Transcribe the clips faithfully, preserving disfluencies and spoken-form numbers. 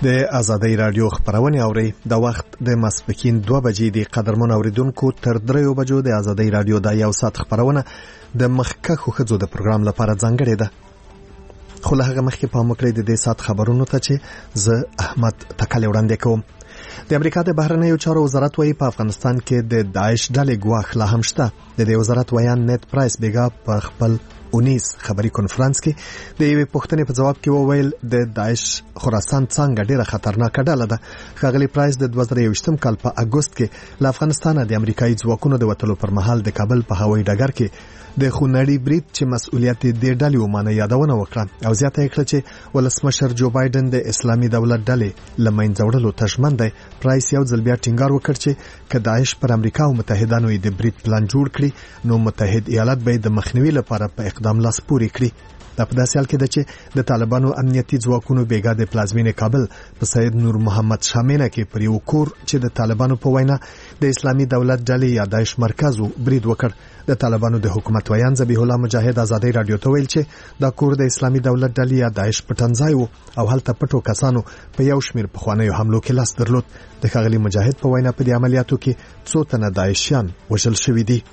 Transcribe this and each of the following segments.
د آزادۍ رادیو خبرونه اوري د وخت د مسپکین دوه بجې د قدرمن اوریدونکو تر دریو بجو د آزادۍ رادیو د یو ساعت خبرونه د مخکخو خزو د پروګرام لپاره ځانګړې ده. خو له هغه مخکې په مکړې د دې ساعت خبرونو ته چې زه احمد تکل وړاندې کوم. د امریکا د بهرنیو چارو وزارت وايي په افغانستان کې د داعش ډلې ګواښ لا هم شته. د دې وزارت ویان نیت پرایس بیګا په خپل اونیس خبري کانفرنس کې د یوې پوښتنې په جواب کې وویل د داعش خراسان څنګه ډیره خطرناکه ډله ده. ښاغلي پرایس د دوه زره یوویشتم کال په اګوست کې له افغانستانه د امریکایي ځواکونو د وټلو پر مهال د کابل په هوایي ډګر کې د خونړي برید چې مسؤلیت د ډلې ومانه یادونه وکړه او زیاته کړه چې ولسمشر جو بایدن د اسلامي دولت ډلې لمنځه وړلو ته ژمن دی. پرایس یو ځل بیا ټینګار وکړ چې که داعش پر امریکا او متحدانو د برید پلان جوړ کړي نو متحد ایالات به د مخنیوي لپاره په اقدام لاس پورې کړي. دا په داسې حال کې ده چې د طالبانو امنیتي ځواکونو بیګا د پلازمینې کابل په سید نور محمد شامینه کې پر یو کور چې د طالبانو په وینا د اسلامي دولت ډلې یا داعش مرکز برید وکړ. د طالبانو د حکومت ویان ذبیح الله مجاهد آزادۍ رادیو ته ویل چې دا کور د اسلامي دولت ډلې یا داعش پټنځای وو او هلته پټو کسانو په یو شمیر پخوانیو حملو کې لاس درلود. د ښاغلي مجاهد په وینا په دې عملیاتو کې څو تنه داعشیان وژل شوي دي.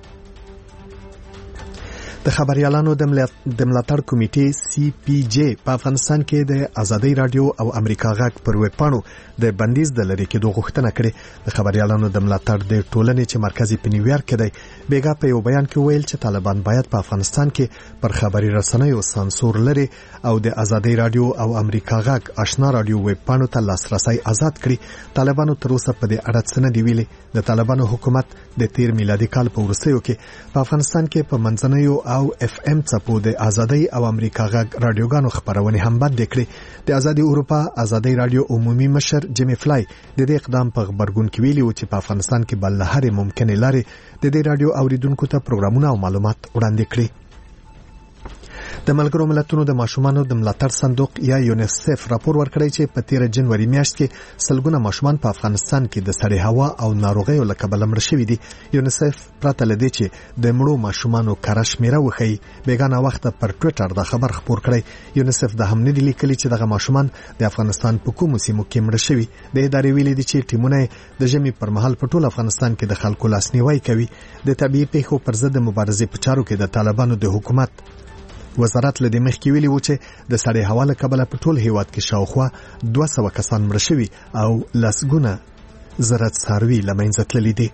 د خبريالانو د ملاتړ کمیټې سی پی جی په افغانستان کې د آزادۍ رادیو او امریکا غاک پر ویب پاڼو د بندیز د لری کېدو غوښتنه کړې. د خبريالانو د ملاتړ د ټولنې چې مرکزی په نیویارک کې دی بیګا په یو بیان کې ویل چې طالبان باید په افغانستان کې پر خبري رسنیو سانسور لري او د آزادۍ رادیو او امریکا غاک آشنا رادیو ویب پاڼو ته لاسرسي آزاد کړي. طالبانو تر اوسه په دې اړه څه نه دی ویلي. د طالبانو حکومت د تیر میلادي کال په وروستیو کې په افغانستان کې په منځنیو او اف ام څپو د آزادۍ او امریکا غاک رادیوګانو خبرونه هم بند کړې. د آزادي اروپا آزادۍ رادیو عمومي مشر جیمی فلای د دې اقدام په خبرګون کې ویلي و چې په افغانستان کې بل هر ممکنه لارې د دې رادیو اوریدونکو ته پروګرامونه او معلومات وړاندې کړي. د ملګرو ملتونو د ماشومانو د ملاتړ صندوق یا یونیسف راپور ورکړی چې په تیر جنوري میاشت کې سلګونه ماشومان په افغانستان کې د سړې هوا او ناروغیو له کبله مړ شوي دي. یونیسف پرته له دې چې د مړو ماشومانو کره شمیره وښیي بیګانه وخت پر ټویټر د خبر خپور کړی. یونیسف د هم نه دي لیکلي چې دغه ماشومان د افغانستان په کومو سیمو کې مړ شوي. د ادارې ویلي دي چې ټیمونه د ژمي پر مهال په ټول افغانستان کې د خلکو لاسنیوي کوي. د طبيعي پیښو پر ضد مبارزې په چارو کې د طالبانو د حکومت وزارت له دې مخکې ویلي و چې د سړې هوا له کبله په ټول هیواد کې شاوخوا دوه سوه کسان مړه شوي او لسګونه زره څاروي له منځه تللي دي.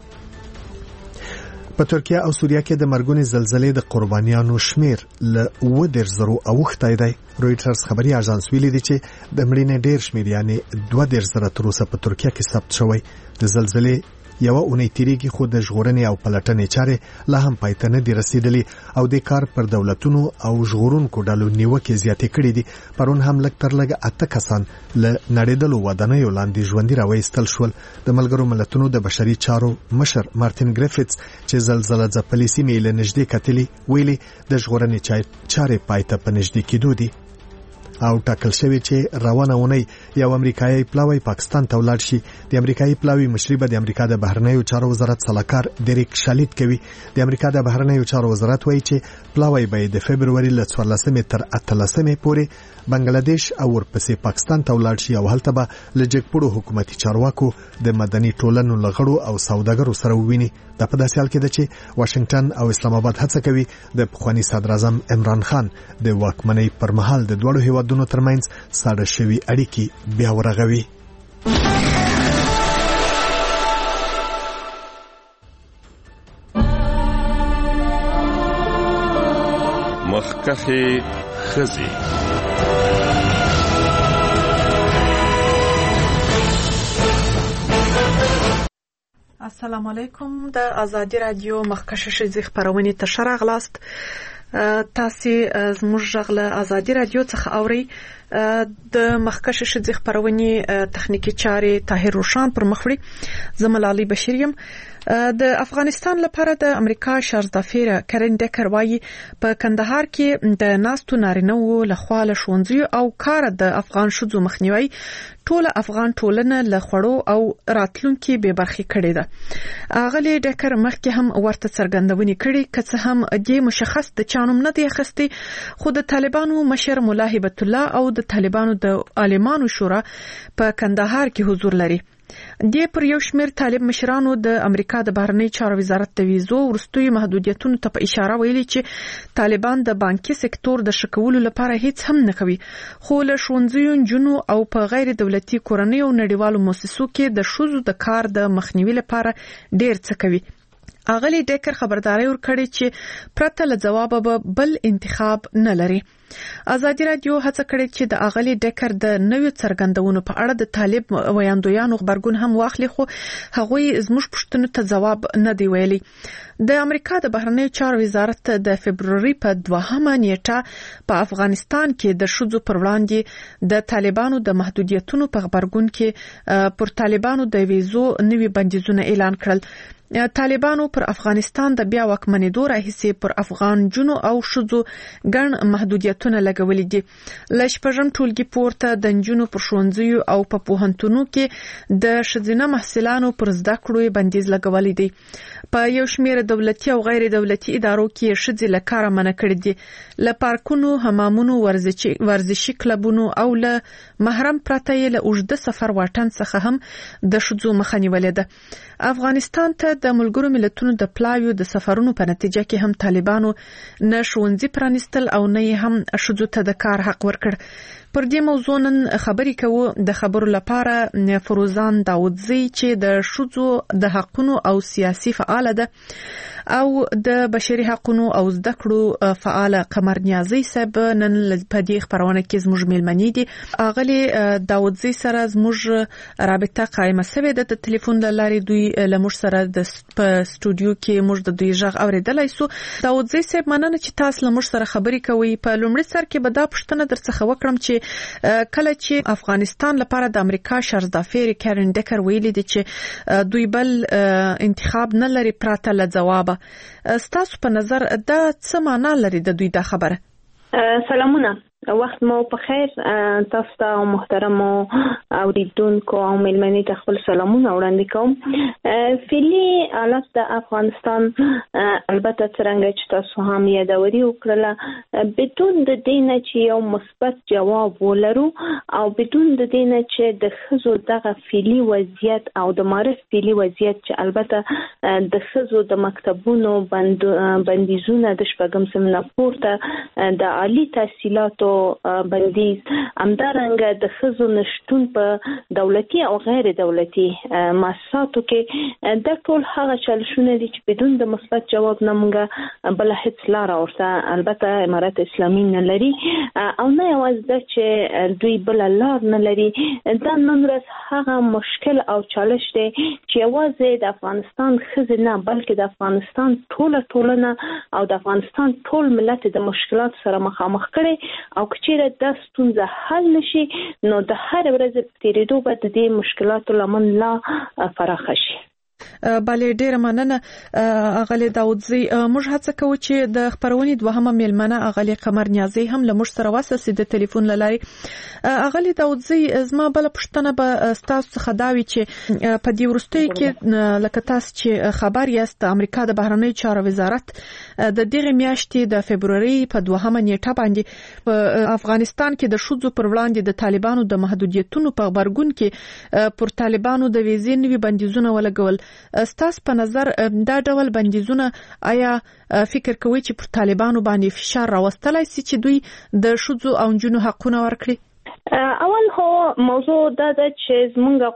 په ترکیه او سوریه کې د مرګونې زلزلې د قربانیانو شمیر له اوه دېرش زرو اوښتی دی. رویټرز خبري اژانس ویلي دی چې د مړینې ډېر شمیر یعنی دوه دېرش زره تر اوسه په ترکیه کې ثبت شوی. د زلزلې یو اونۍ تیریږي خو د ژغورنې او پلټنې چارې لا هم پای ته نه دي رسیدلې او د کار پر دولتونو او ژغورونکو ډلو نیوکې زیاتې کړې دي. پرون هم لږ تر لږه اته کسان له نړېدلو ودانیو لاندې ژوندي راوایستل شول. د ملګرو ملتونو د بشري چارو مشر مارټین ګریفټس چې زلزله ځپلې سیمې له نږدې کتلې ویلي د ژغورنې چارې پای ته په نږدې کېدو دي او ټاکل شوی چې روانه ونی یو امریکایي پلاوی پاکستان ته ولاړ شي. د امریکایي پلاوی مشري به د امریکا د بهرنیو چارو وزارت سلاکار ډیریک شالیت کوي. د امریکا د بهرنیو چارو وزارت وایي چې پلاوی به د فبرवरी له څوارلسمې تر اتلسمې پورې بنگلاديش او ورپسې پاکستان ته ولاړ شي او هلته به له جګپړو حکومتي چارواکو د مدني ټولنو لغړو او سوداګرو سره وویني. دا په داسې حال کې ده چې واشنگټن او اسلام آباد هڅه کوي د پخوانی صدر اعظم عمران خان د واکمنۍ پر مهال د دوړو هیوادونو ترمنځ ساده شوي اړیکې بیا ورغوي. مخکخي خزي السلام علیکم. د آزادی رادیو مخکشه شزي خبرونه ته شراغلاست. تاسو زموږ ژغله آزادی رادیو څخه اوري. د مخکشه شزي خبرونه تخنیکی چارې طاهر روشان پر مخوري. زملالي بشریم. د افغانستان لپاره د امریکا شارزدافیر کرن ډکر وايي په کندهار کې د ناستو نارینه‌و لخوا له ښوونځي او کار د افغان ښځو مخنیوي ټول افغان ټولنه له خړو او راتلونکي به برخې کړي ده. اغلی ډکر مخکې هم ورته څرګندونې کړي کڅ هم دې مشخص د چانوم نه دی اخستي. خو د طالبانو مشر مولا هبت الله او د طالبانو د عالمانو شورا په کندهار کې حضور لري. د پر یو شمېر طالب مشرانو د امریکا د بهرنی چارو وزارت د ویزو ورستوي محدودیتونو ته په اشاره ویلي چې طالبان د بانکي سکتور د شکولو لپاره هیڅ هم نه کوي، خو له ښوونځیو نجونو او په غیر دولتي کورنیو نړیوالو مؤسسو کې د ښځو د کار د مخنیوي لپاره ډېر څه کوي. اغلی ډیکر خبرداري ورکړي چې پرته له جواب به بل انتخاب نه لري. ازادي رادیو هڅه کړې چې د اغلی ډیکر د نوې څرګندونو په اړه د طالب ویاندویانو خبرګون هم واخلي، خو هغوی زموږ پوښتنو ته جواب نه دی ویلي. د امریکا د بهرنی چارو وزارت د فبروري په دوهمه نیټه په افغانستان کې د ښځو پر وړاندې د طالبانو د محدودیتونو په خبرګون کې پر طالبانو د ویزو نوي بندیزونه اعلان کړل. طالبانو پر افغانستان د بیا واکمنېدو راهیسې پر افغان جنو او ښځو ګڼ محدودیتونه لګولي دي. له شپږم ټولګي پورته د نجونو پر ښوونځیو او په پوهنتونو کې د ښځینه محصلانو پر زده کړو بندیز لګولي دي. په یو شمېر دولتي او غیر دولتي ادارو کې ښځې له کاره منع کړي دي. له پارکونو، حمامونو، ورزشي ورزشي کلبونو او له محرم پرته یې له اوږده سفر واټن څخه هم د ښځو مخه نیولې ده. افغانستان ته د ملګرو ملتونو د پلاویو د سفرونو په نتیجه کې هم طالبانو نه ښوونځي پرانیستل او نه هم ښځو ته د کار حق ورکړ. پر دې موضوع نن خبرې کوو د خبرو لپاره فروزان داودزی چې د ښځو د حقونو او سیاسي فعال ده او د بشري حقونو او زده کړو فعال قمر نیازی صاحب نن په دې خبرونه کې زموږ ملمنې دي. اغلی داودزی سره زموږ رابطه قائمه شوې ده د ټلیفون له لارې. دوی له موږ سره د په استودیو کې موږ د دوی غږ اوریدلای سو. داودزی صاحب مننه چې تاسو له موږ سره خبرې کوي. په لومړي سر کې به دا پوښتنه درڅخه وکړم چې کله چې افغانستان لپاره د امریکا شرزدافیر کارن ډیکر ویلي دي چې دوی بل انتخاب نه لري پرته له جواب، ستاسو په نظر دا څه معنا لري د دوی دا خبره؟ سلامونه، وخت مو په خیر. تاسو ته محترم اوریدونکو او ملمنې ته خپل سلامونه وړاندې کوم. فعلي حالت د افغانستان البته څرنګه چې تاسو هم یادوري وکړله، بدون د دې نه چې یو مثبت جواب ولرو او بدون د دې نه چې د ښځو دغه فعلي وضعیت او د معرف فعلي وضعیت چې البته د ښځو د مکتبونو بندیزونه د شپږم سمونه پورته د عالی تحصیلاتو بندیز، همدارنګه د ښځو نشټون په دولتي او غیر دولتي مؤسساتو کې دا ټول هغه چالشونه دي چې بدون د مثبت جواب نه موږ بل هیڅ لار ورته البته امارات اسلامي نه لري او نه یوازې دا چې دوی بل لار نه لري. دا نن ورځ هغه مشکل او چالش دی چې یوازې د افغانستان ښځې نه بلکې د افغانستان ټوله ټولنه او د افغانستان ټول ملت د مشکلات سره مخامخ کړي او کچېره دا ستونزه حل نشي نو د هر ورځ تیریدو به د دې مشکلاتو لمن لا فراخه شي. بله ډیره مننه اغلی داودزی. موږ هڅه کوو چې د خبرونې دوهمه میلمنه اغلی قمر نیازی هم له موږ سره واسه د ټلیفون لاري. اغلی داودزی زما بل پښتنه به تاسو څخه دا وی چې په دې ورستۍ کې لکه تاسو چې خبر یاست امریکا د بهرنی چارو وزارت د دغه میاشتې د فبروري په دوهمه نیټه باندې په افغانستان کې د ښځو پر وړاندې د طالبانو د محدودیتونو په خبرګون کې پر طالبانو د ویزې نوي بندیزونه ولګول. ستاسو په نظر دا ډول بندیزونه آیا فکر کوئ چې پر طالبانو باندې فشار راوستلای شي چې دوی د ښځو او نجونو حقونه ورکړي؟ اول خو موضوع دا ده چې زمونږ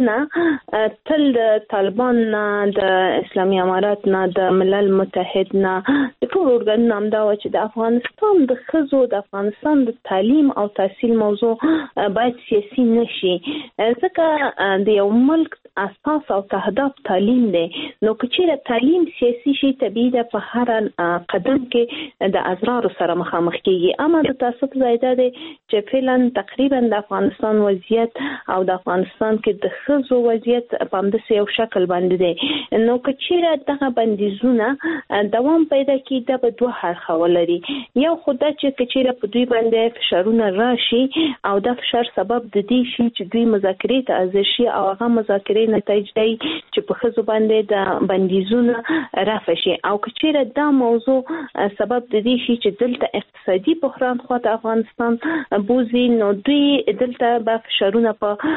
غوښتنه تل د طالبان نه، د اسلامي امارات نه، د ملل متحد نه، د ټول ارګانونو همدا و چې د افغانستان د ښځو د افغانستان د تعلیم او تحصیل موضوع باید سیاسي نشي، ځکه د یو ملک اساس او تهداف تعلیم دی. نو که چیرې تعلیم سیاسي شي طبیعي ده په هر قدم کې د اضرارو سره مخامخ کیږي. اما د تاسف ځای دا دی چې فعلا تقریبا د افغانستان وضعیت او د افغانستان کې د ښځو وضعیت په همداسې یو شکل باندې دی. نو که چیرې دغه بندیزونه دوام پیدا کړي دا به دوه اړخه ولري. یو خو دا چې که چیرې په دوی باندې فشارونه راشي او دا فشار سبب د دې شي چې دوی مذاکرې ته حاضر شي او هغه مذاکرې جګړې نتایج دی چې په ښځو باندې د بندیزونه رافع شي او که چیرې دا موضوع سبب د دې شي چې دلته اقتصادي بحران خواته افغانستان بوزي نو دوی دلته به فشارونه په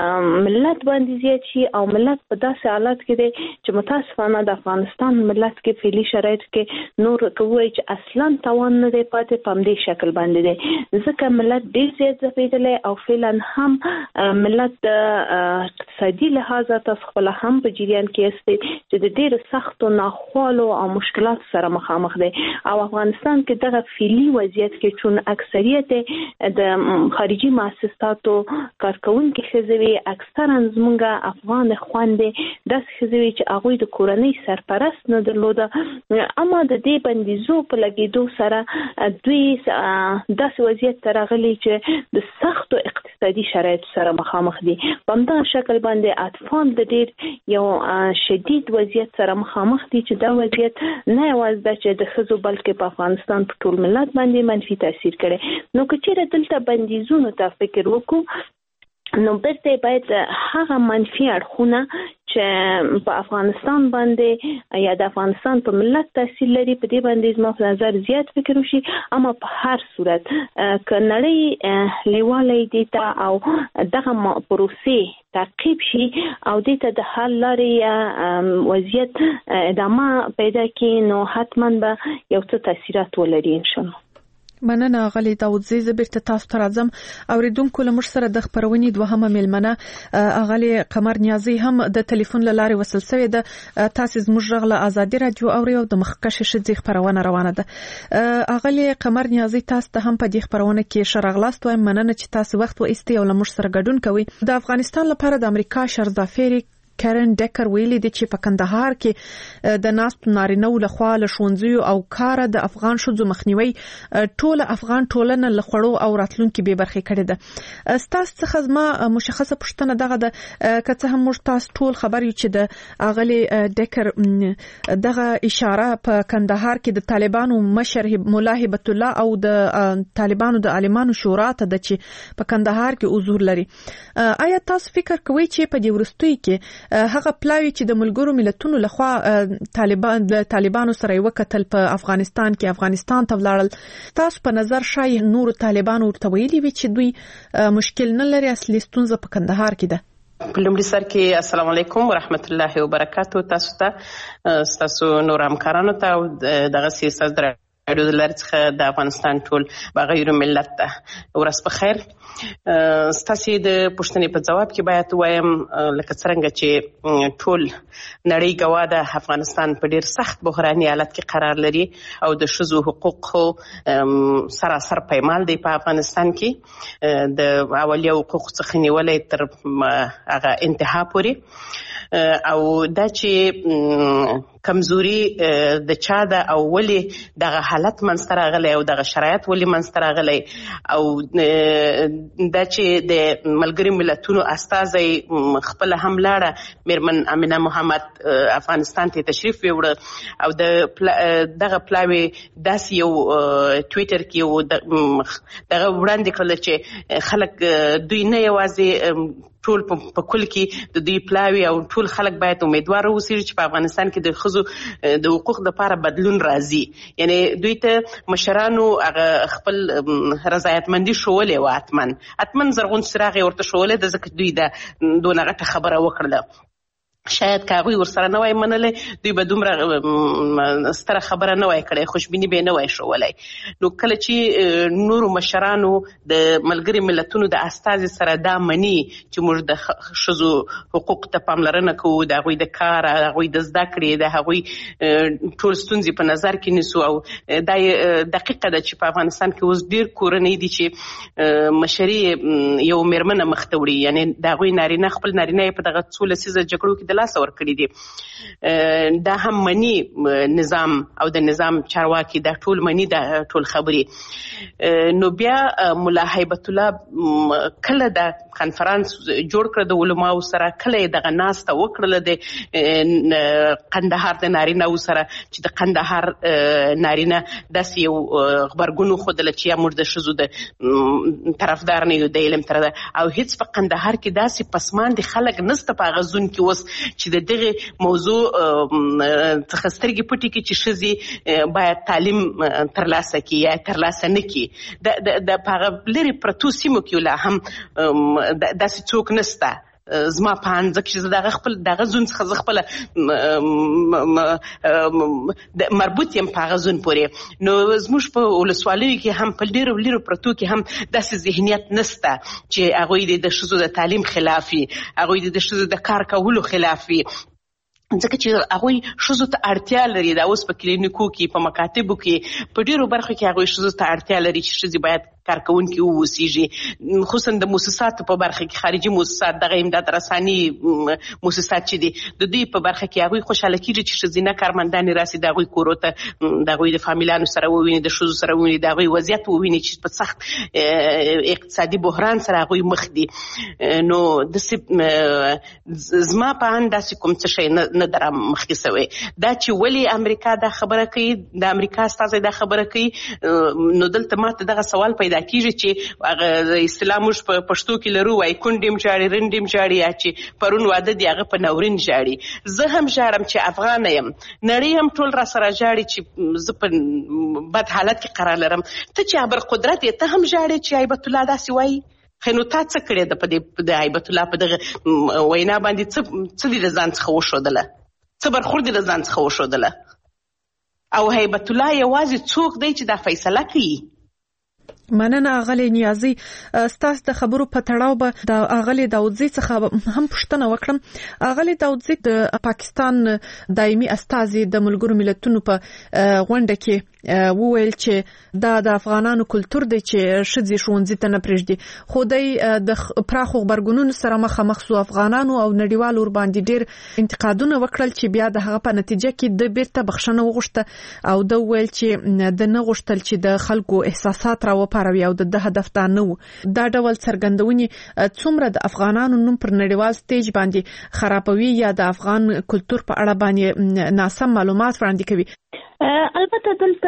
ملت باندې زیات شي او ملت په داسې حالت کې دی چې متاسفانه د افغانستان ملت کې فعلي شرایط کې نور کوي چې اصلا توان نه دی پاتې په دې شکل باندې دی ځکه ملت ډیر زیات ځپېدلی او فعلا هم ملت د اقتصادي لحاظه تاسو خپل هم په جریان کې یاستئ چې د ډیرو سختو ناخوالو او مشکلات سره مخامخ دی او افغانستان کې دغه فعلي وضعیت کې چون اکثریت د خارجي مؤسساتو کارکونکو ښځې اکثرا زمونږ افغان خويندې داسې ښځې چې هغوی د کورنۍ سرپرست نه درلوده اما د دې بندیزو په لګېدو سره دوی داسې وضعیت ته راغلي چې د سختو اقتصادي شرایطو سره مخامخ دي په همدغه شکل باندې اطفال د ډېر یو شدید وضعیت سره مخامخ دي چې دا وضعیت نه یوازې ده چې د ښځو بلکې په افغانستان په ټول ملت باندې منفي تاثیر کړی نو که چېرې دلته بندیزونو ته فکر وکړو نو برته باید هغه منفي اړخونه چې په افغانستان باندې یا د افغانستان په ملت تاثیر لري په دې باندې زما په نظر زیات فکر وشي اما په هر صورت ک نړۍ لیواله دي ته او دغه پروسې تعقیب شي او دې ته د حل لارې وضعیت ادامه پیدا کړي نو حتما به یو څه تاثیرات ولري ان شاء الله. مننه غلي داود زیزه بیرته تاسو ته راځم اوریدونکو له موږ سره د خبرونې دوهمه ملمنه غلي قمر نیازي هم د ټلیفون له لارې وصل شوی ده تاسو زموږ غله ازادي رادیو اوري او د مخکښ شې خبرونه روانه ده غلي قمر نیازي تاسو ته هم په دې خبرونه کې شرغلاست وایم مننه چې تاسو وخت و ایستي او له موږ سره ګډون کوي د افغانستان لپاره د امریکا شرزافيري کارن ډیکر ویلي د چې په کندهار کې د ناست نارینه لخوا له ښوونځیو او کار د افغان شوزو مخنیوي ټول افغان ټولنه له خړو او راتلونکو به برخه کړي ده ستاسو څخه زما مشخصه پښتنه دغه د کڅه هم موږ تاسو ټول خبر یو چې د اغلی ډیکر دغه اشاره په کندهار کې د طالبانو مشر مولا هبت الله او د طالبانو د عالمانو شورا ته د چې په کندهار کې حضور لري آیا تاسو فکر کوئ چې په دې ورستوي کې هغه پلاوی چې د ملګرو ملتونو لخوا طالبان د طالبانو سره وکتل په افغانستان کې افغانستان ته ولاړل تاسو په نظر شای نور طالبان ورته ویلي وي چې دوی مشکل نه لري اصلي ستونزه په کندهار کې ده په لومړي سر کې السلام علیکم ورحمت الله وبرکاتو تاسو ته تاسو نور همکارانو ته او دغه سیاست در اړو د لارې څخه د افغانستان ټول بغیر ملت ته ورځ په خیر ستاسو د پوښتنې په جواب کې باید وایم لکه څنګه چې ټول نړۍ ګوا د افغانستان په ډیر سخت بحراني حالت کې قرار لري او د ښځو حقوقو سراسر پایمال دی په افغانستان کې د اولیه حقوق څخه نیولې تر هغه انتها پورې او دا چې کمزوري د چا د او ولي دغه حالت منځته راغلی او دغه شرایط ولي منځته راغلی او دا چې د ملګري ملتونو استازی خپل هم لاړه میرمن امینه محمد افغانستان ته تشریف وړ او د دغه پلاوی داسې یو ټویټر کې یو دغه وړاندې کړل چې خلک دوی نه یوازې ټول په کل کې د دوی پلاوی او ټول خلک باید امیدوار اوسي چې په افغانستان کې د ښځو د حقوق لپاره بدلون راځي یعنی دوی ته مشرانو هغه خپل رضایتمندي شولې و اتمن اتمن زرغون څراغ ورته شولې د ځکه دوی د دونه غټه خبره وکړله شاید کاغوی ورسره نه وای منلې دوی به دومره ستره خبره نه وای کړې خوشبیني به نه وای شولای نو کله چې نور مشرانو د ملګري ملتونو د استازي سره دا مني چې موږ د ښځو حقوق ته پاملرنه کوو د هغوی د کار هغوی د زده کړې د هغوی ټول ستونزې په نظر کې نیسو او دا دقیقه ده چې په افغانستان کې اوس ډیر کورنۍ دي چې مشري یو میرمنه مخ ته وړي یعنی د هغوی نارینه خپل نارینه په دغه څو لسیزه جګړو کې د لاسه ورکړي دي. دا هم مني نظام او د نظام چارواکي دا ټول مني دا ټول خبرې. نو بیا مولا هیبت الله کله دا کانفرنس جوړ کړ د علماو سره، کله دغه ناسته وکړله د قندهار د نارینه سره چې د قندهار نارینه داسې یو غبرګون وښودله چې یا موږ د ښځو د طرفدار نه یو د علم طرف او هیڅ په قندهار کې داسې پسماندې خلک نسته په هغه زون کې اوس چې د دغې موضوع څخه سترګې پټې کړي چې ښځې باید تعلیم ترلاسه کړي یا ترلاسه نه کړي. د په هغه لرې پرتو سیمو کې لا هم داسې څوک نسته. زما په اند ځکه چې دغه خپل دغه زون څخه زه خپله مربوط یم په هغه زون پورې. نو زموږ په ولسوالیو کې هم په ډېرو لرو پرتو کې هم داسې ذهنیت نسته چې هغوی د ښځو د تعلیم خلاف وي، هغوی د ښځو د کار کولو خلاف وي، ځکه چې هغوی ښځو ته اړتیا لري. دا اوس په کلینیکو کې، په مکاتبو کې، په ډېرو برخو کې هغوی ښځو ته اړتیا لري چې ښځې باید کارکوونکي واوسیږي، خصوصا د موسساتو په برخه کې، خارجي موسسات، دغه امداد رساني موسسات چې دي د دوی په برخه کې هغوی خوشحاله کېږي چې ښځینه کارمندانې راسي، د هغوی کورو ته د هغوی د فامیلانو سره وویني، د ښځو سره وویني، د هغوی وضعیت وویني چې په سخت اقتصادي بحران سره هغوی مخ دي. نو داسې زما په اند داسې کوم څه شی نه در مخکې سوی. دا چې ولې امریکا دا خبره کوي، د امریکا استازی دا خبره کوي، نو دلته ماته دغه سوال پیدا کیږي چې هغه اصطلاح موږ په پښتو کې لرو، وایي کونډې م ژاړي، رنډې م ژاړي، یا چې پرون واده دی هغه په ناورین ژاړي. زه هم ژاړم چې افغانه یم، نړۍ هم ټول را سره ژاړي چې زه په بد حالت کې قرار لرم. ته چې ابر قدرت یې، ته هم ژاړې چې هیبت الله داسې وایي. خو نو تا څه کړې ده په دې د هیبت الله په دغه وینا باندې؟ څه دې د ځان څخه وښودله؟ څه برخورد دې د ځان څخه وښودله؟ او هیبت الله یوازې څوک دی چې دا فیصله کوي؟ مننه اغلی نیازی. ستاسو د خبرو په تړاو به د اغلی داودزی څخه هم پوښتنه وکړم. اغلی داودزی د پاکستان دایمي استازي د ملګرو ملتونو په غونډه کې وویل چې دا د افغانانو کلتور دی چې ښځې ښوونځي ته نه پرېږدي، خو دی د پراخو غبرګونونو سره مخامخ سو. افغانانو او نړیوالو ور باندې ډېر انتقادونه وکړل چې بیا د هغه په نتیجه کې د بیرته بخښنه وغوښته او د ویل چې د نه غوښتل چې د خلکو احساسات راوپاروي او د هدف دا نه و. دا ډول څرګندونې څومره د افغانانو نوم پر نړیوال سټیج باندې خرابوي یا د افغان کلتور په اړه باندې ناسم معلومات وړاندې کوي؟ البته دلته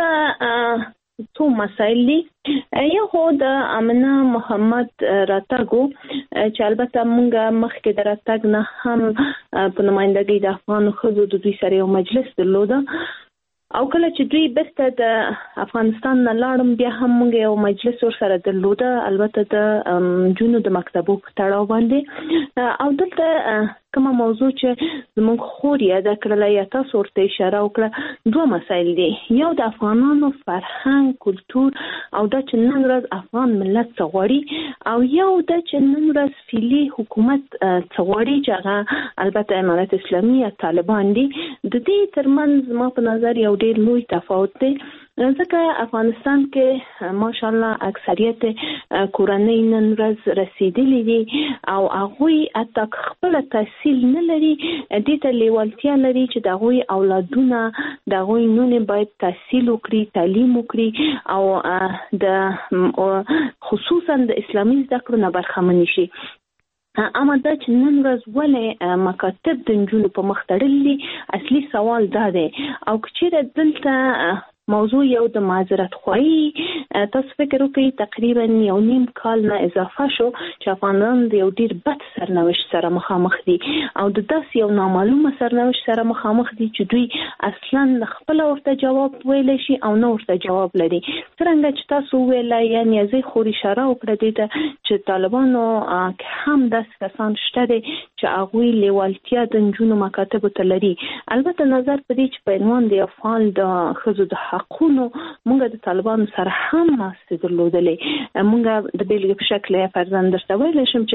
څو مسایل دي. یو خو د امنه محمد راتګو چې البته موږ مخکې د راتګ نه هم په نمائندګۍ د افغان ښځو د دوی سره یو مجلس درلوده، او کله چې دوی بیرته د افغانستان نه لاړم بیا هم موږ یو مجلس ورسره درلوده، البته د جنونو د مکتبو په تړاو باندې. او دلته کومه موضوع چې زموږ خور یاده کړله یا تاسو ورته اشاره وکړه، دوه مسایل دي. یو د افغانانو فرهنګ، کلتور، او دا چې نن ورځ افغان ملت څه غواړي، او یو دا چې نن ورځ فعلي حکومت څه غواړي چې هغه البته امارت اسلامي یا طالبان دي. د دې ترمنځ ما په نظر یو ډېر لوی تفاوت دی، ځکه افغانستان کې ماشاءالله اکثریت کورنۍ نن ورځ رسیدلي دي او هغوی حتی خپل تحصیل نه لري، دې ته لیوالتیا لري چې د هغوی اولادونه د هغوی نونې باید تحصیل وکړي، تعلیم وکړي او د خصوصا د اسلامي زده کړو نه برخمن شي. اما دا چې نن ورځ ولې مکاتب د نجونو په مخ تړلي دي، اصلي سوال دا دی. او که چیرې دلته موضوع یو د معذرت خواهی، تاسو فکر وکړئ تقریبا یو نیم کال نه اضافه شو چې افغانان د یو ډیر بد سرنوشت سره مخامخ دي او د داسې یو نامعلومه سرنوشت سره مخامخ دي چې دوی اصلا خپل ورته جواب ویلی شي او نه ورته جواب لري. څرنګه چې تاسو ویل یعنی زه خو اشاره وکړه دې ته چې طالبانو هم داسې کسان شته دي چې هغوی لیوالتیا د نجونو مکاتبو ته لري. البته نظر په دې چې په عنوان د افغان د ښځو د حقونو موږ د طالبانو سره هم ماسته درلودلې. موږ د بیلګې په شکل فرضاً درته ویلی شم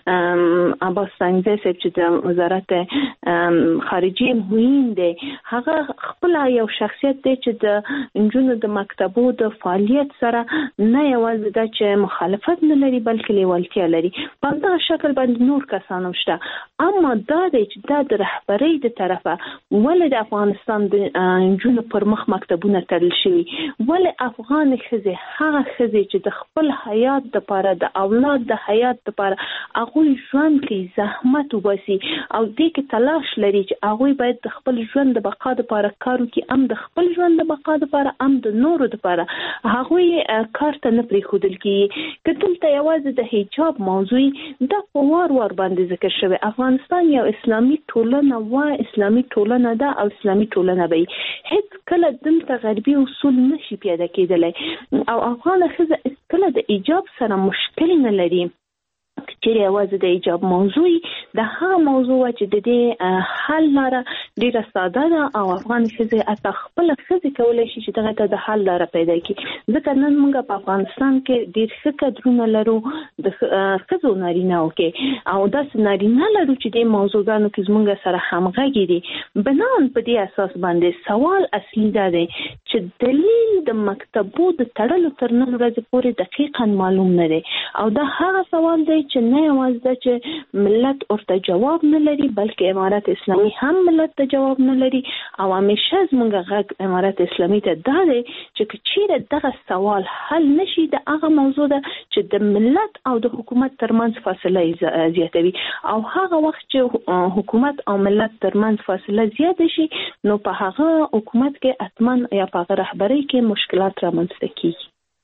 چې عباس سنگزی صاحب چې د وزارت خارجي مهم دی هغه خپل یو شخصیت دی چې د نجونو د مکتبو د فعالیت سره نه یوازې دا چې مخالفت نه لري بلکې لیوالتیا لري. په همدغه شکل باندې نور کسان هم شته. اما دا دی چې دا د رهبرۍ د طرفه ولې د افغانستان د نجونو پر مخ مکتبونه تړل شوي، ولې افغان ښځې هغه ښځې چې د خپل حیات دپاره د اولاد د حیات دپاره هغوی ژوند کوي، زحمت وباسي او دې کې تلاش لري چې هغوی باید د خپل ژوند د بقا دپاره کار وکړي، هم د خپل ژوند د بقا دپاره هم د نورو دپاره هغوی کار ته نه پرېښودل کېږي. که دلته یوازې د حجاب موضوع دا په وار وار باندې ذکر شوی، افغانستان یو اسلامي ټولنه و، اسلامي ټولنه ده او اسلامي ټولنه به هیڅ کله دلته غربي اصول نشي پیدا کېدلی او افغانه ښځه کله د حجاب سره مشکل نه لري. چیرې یوازې د حجاب موضوع د هغه موضوع چې د دې حل لاره ډیره ساده ده او افغان ښځې حتی خپله ښځې کولی شي چې دغه ته د حل لاره پیدا کړي. ځکه نن موږ په افغانستان کې ډېر ښه کدرونه لرو د ښځو نارینهو کې او داسې نارینه لرو چې دې موضوعګانو کې زموږ سره همغږي دي. بنان په دې اساس باندې سوال اصلي دا دی چې دلیل د مکتبو د تړلو تر نن ورځې پورې دقیقا معلوم نه دی او دا هغه سوال دی چې نه یوازې دا چې ملت ورته جواب نه لري بلکې امارت اسلامي هم ملت ته جواب نه لري او همیشه زموږ غږ امارت اسلامي ته دا دی چې که چیرې دغه سوال حل نشي د هغه موضوع ده چې د ملت او د حکومت ترمنځ فاصله زیاتوي او هغه وخت چې حکومت او ملت ترمنځ فاصله زیاته شي نو په هغه حکومت کې اتمن یا په هغه رهبرۍ کې مشکلات رامنځته کیږي.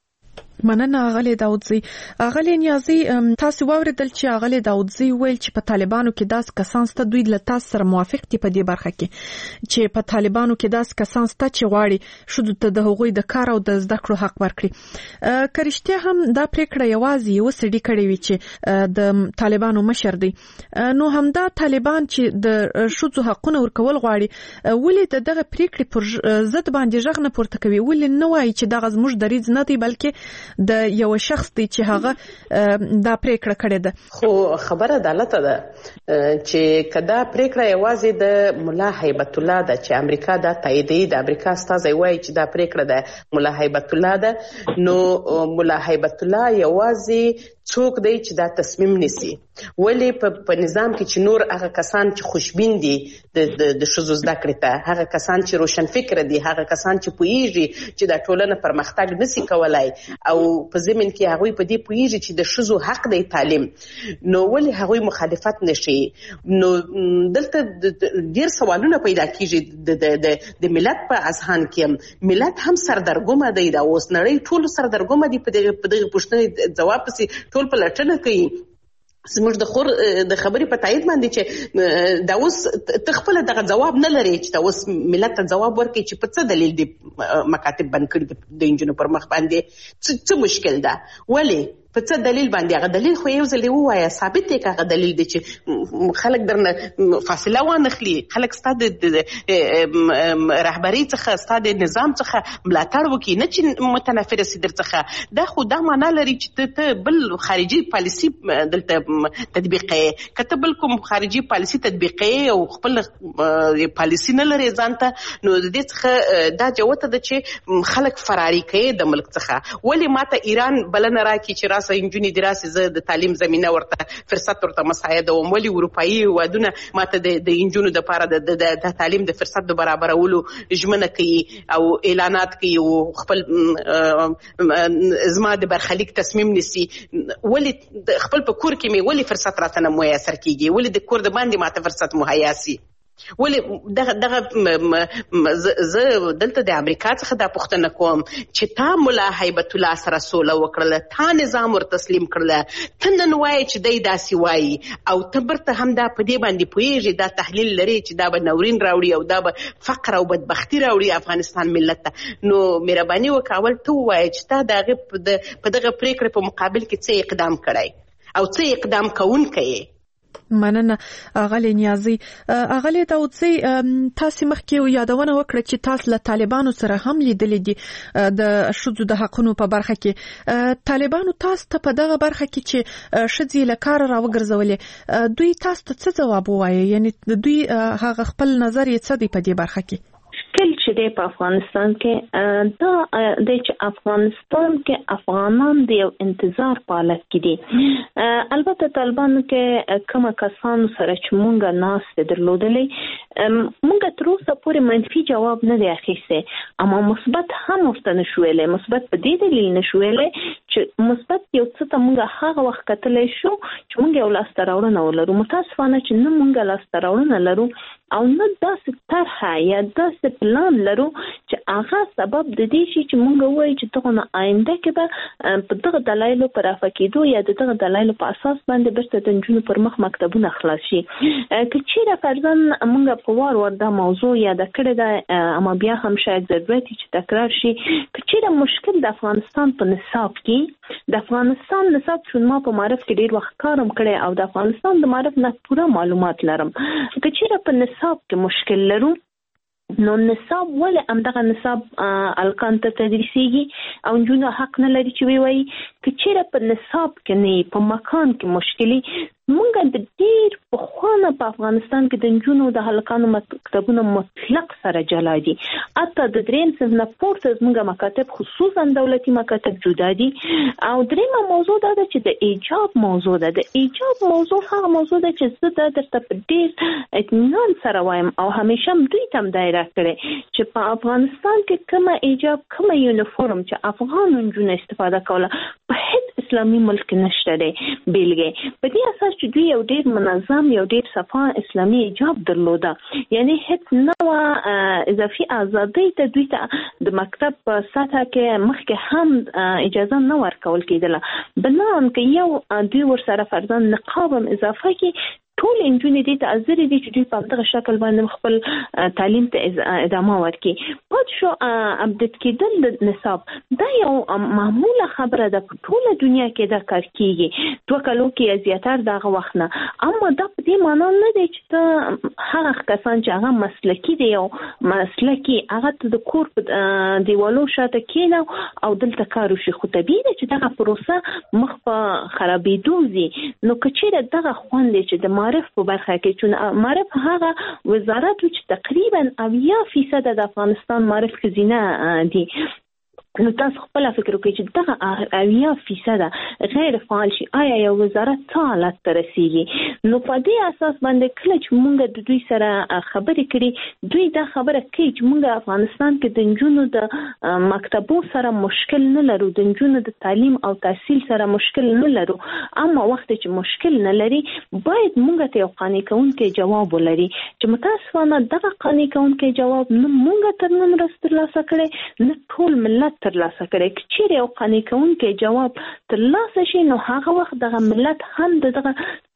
مننه اغلی داودزی. اغلی نیازی تاسو واوریدل چې اغلی داودزی ویل چې په طالبانو کې داس کسان ست دوی له تاسو سره موافق دي په دې برخه کې چې په طالبانو کې داس کسان ست چې غواړي شود ته د هغوی د کار او د زده کړو حق ورکړي. کرشته هم دا پریکړه یوازې یو سړي کړی وی چې د طالبانو مشر دی، نو همدا طالبان چې د شوزو حقونه ورکول غواړي ولې د دغه پریکړې پر ضد باندې ژغ نه پورته کوي؟ ولې نه وایي چې دغه زموږ دریځ نه دی بلکې د یو شخص دی چې هغه دا پریکړه کړې ده؟ خو خبره عدالت ده چې کدا پریکړه یوازې د مولا هیبت الله ده چې امریکا دا تاییدوي، د امریکا استازی وایي چې دا پریکړه ده مولا هیبت الله ده، نو مولا هیبت الله یوازې څوک دی چې دا تصمیم نیسي. ولې په نظام کې چې نور هغه کسان چې خوشبین دي د د ښځو زده کړې ته، هغه کسان چې روشن فکر دي، هغه کسان چې پوهیږي چې دا ټولنه پرمختګ نشي کولای او په ضمن کې هغوی په دې پوهیږي چې د ښځو حق دی تعلیم، نو ولې هغوی مخالفت نشي؟ نو دلته ډیر سوالونه پیدا کیږي د د ملت په اذهان کې. ملت هم سردرګمه دی، دا اوس نړۍ ټول سردرګمه دي په دغه په دغه پوښتنې ځواب پسې ټول په لټنه کوي. زموږ د خور د خبرې په تایید باندې چې دا اوس تخپل دغه جواب نه لري چې دا اوس ملت ته جواب ورکړي چې په څه دلیل دي مکاتب بند کړي د انجونو پر مخ باندې، څه مشکل ده؟ ولې په څه دلیل باندې؟ هغه دلیل خو یو ځل ووایه، ثابت دی که هغه دلیل دی چې خلک درنه فاصله وانخلي، خلک ستا د رهبرۍ څخه ستا د نظام څخه ملاتړ وکړي، نه چې متنفر سي در څخه. دا خو دا معنا لري چې ته بل خارجي پالیسي دلته تطبیقوي. که ته بل کوم خارجي پالیسي تطبیقوي او خپل پالیسي نه لري ځان ته، نو د دې څخه دا جوته ده چې خلک فراري کوي د ملک څخه. ولې ماته ایران بلنه راکړي چې انجونی دراسه زه د تعلیم زمينه ورته فرصت ورته مساعده وم؟ ولې اروپایي هیوادونه ماته د انجونو د لپاره د تعلیم د فرصت د برابرولو ژمنه کوي او اعلانات کوي او خپل زما د برخلیک تصمیم نیسي؟ ولې خپل په کور کې مې ولې فرصت راته نه میسر کیږي؟ ولې د کور د باندې ماته فرصت مهیا سي؟ ولې دغه دغه زه دلته د امریکا څخه دا پوښتنه کوم چې تا مولا هیبت الله سره سوله وکړله، تا نظام ور تسلیم کړله، ته نن وایې چې دی داسې وایي او ته برته هم دا په دې باندې پوهېږي، دا تحلیل لري چې دا به نورین راوړي او دا به فقر او بدبختي راوړي افغانستان ملت ته. نو مهرباني وکړه اول ته ووایه چې تا د هغې په دغه پرېکړې په مقابل کې څه اقدام کړی او څه اقدام کوونکی یې؟ مننه اغلی نیازي. اغلی داودزی تاسو مخکې یادونه وکړه چې تاسو له طالبانو سره هم لیدلې دي د شذو د حقونو په برخه کې. طالبانو تاسو ته په دغه برخه کې چې شذې له کار راوګرځولې، دوی تاسو ته څه جواب وایي؟ یعنی دوی هغه خپل نظر یې څه دی په دې برخه کې؟ مشکل چې دی په افغانستان کې دا د چې افغانستان کې افغانان د یو انتظار په حالت کې دي. البته طالبانو کې کومه کسانو سره چې مونږه ناست درلودلې، مونږه تر اوسه پورې منفي جواب نه دی اخیستی، اما مثبت هم ورته نشو ویلی. مثبت په دې دلیل نشو ویلی چې مثبت یو څه ته مونږه هغه وخت کتلی شو چې مونږ یو لاسته راوړنه ولرو. متاسفانه چې نه مونږه لاسته راوړنه لرو او نه داسې طرحه یا داسې پلان لرو چې هغه سبب د دې شي چې مونږ وایو چې دغه آینده کې به په دغه دلایلو پر افا کېدو یا د دغه دلایلو په اساس باندې بیرته د نجونو پر مخ مکتبونه خلاص شي. که چیرې فرضاً مونږ په وار ور دا موضوع یاده کړې ده، اما بیا هم شاید ضرورت چې تکرار شي. که چیرې مشکل د افغانستان په نصاب کې، د افغانستان نصاب چون ما په معرف کې ډیر وخت کارم کړی او د افغانستان د معرف نه پوره معلومات لرم، که چیرې په نصاب کې مشکل لرو نو نصاب ولې همدغه نصاب الکان ته تدریسیږي او نجونو حق نه لري چې وی وایي. که چیرې په نصاب کې نه په مکان کې مشکلي، مونږ د ډیر پخوانه په افغانستان کې د نجونو د هلکانو مکتبونه مطلق سره جلا دي. حتی د دریم صنف نه پورته زموږ مکاتب خصوصا دولتي مکاتب جدا دي. او دریمه موضوع دا ده چې د ایجاب موضوع ده. د ایجاب موضوع هغه موضوع ده چې زه دا درته په ډیر اطمینان سره وایم او همیشه دوی تم دایره کړي چې په افغانستان کې کومه ایجاب کومه یونیفورم چې افغان نجونو استفاده کوله په هیڅ اسلامي ملک نشته دی بیلګې. په دې اساس چې دوی یو ډیر منظم یو ډیر صفا اسلامي ایجاب درلوده، یعنی هیڅ نوع اضافي ازادۍ ته دوی ته د مکتب په سطح کې مخکې هم اجازه نه ورکول کېدله. بنان که یو دوی ورسره فرضاً نقاب هم اضافه کې، ټول انجونې دې ته ازرې دي چې دوی په دغه شکل باندې خپل تعلیم ته ادامه ورکړي. پات شو اپډیټ کېدل د نصاب دا یو معموله خبره ده، په ټوله دنیا کې دا کار کېږي دوه کالو کې زیاتر دغه وخت نه. اما دا په دې معنا نه دی چې ته هغه کسان چې هغه مسلکي دي او مسلکي هغه ته د کور په دیوالو شاته کېنه او دلته کار وشي، خو طبیعي ده چې دغه پروسه مخ په خرابېدو ځي. نو که چیرې دغه خوند دی چې د معرف په برخه کې، چون معرف هغه وزارت چې تقریبا اویا فیصد د افغانستان معرف خزینه دي، نو تاسو خپل فکر وکړئ چې دغه اویا فیصد غیر فعال شي، آیا یو وزارت څه حالت ته رسیږي؟ نو په دې اساس باندې کله چې موږ د دوی سره خبرې کړي، دوی دا خبره کوي چې موږ افغانستان کې د نجونو د مکتبو سره مشکل نه لرو، د نجونو د تعلیم او تحصیل سره مشکل نه لرو، اما وخت چې مشکل نه لري باید موږ ته یو قانع کوونکی جواب ولري چې متاسفانه دغه قانع کوونکی جواب نه موږ تر نن ورځې ترلاسه کړی نه ټول ملت ترلاسه کړي. چیرې یو قانع کوونکی جواب ترلاسه شي نو هغه وخت دغه ملت هم دغه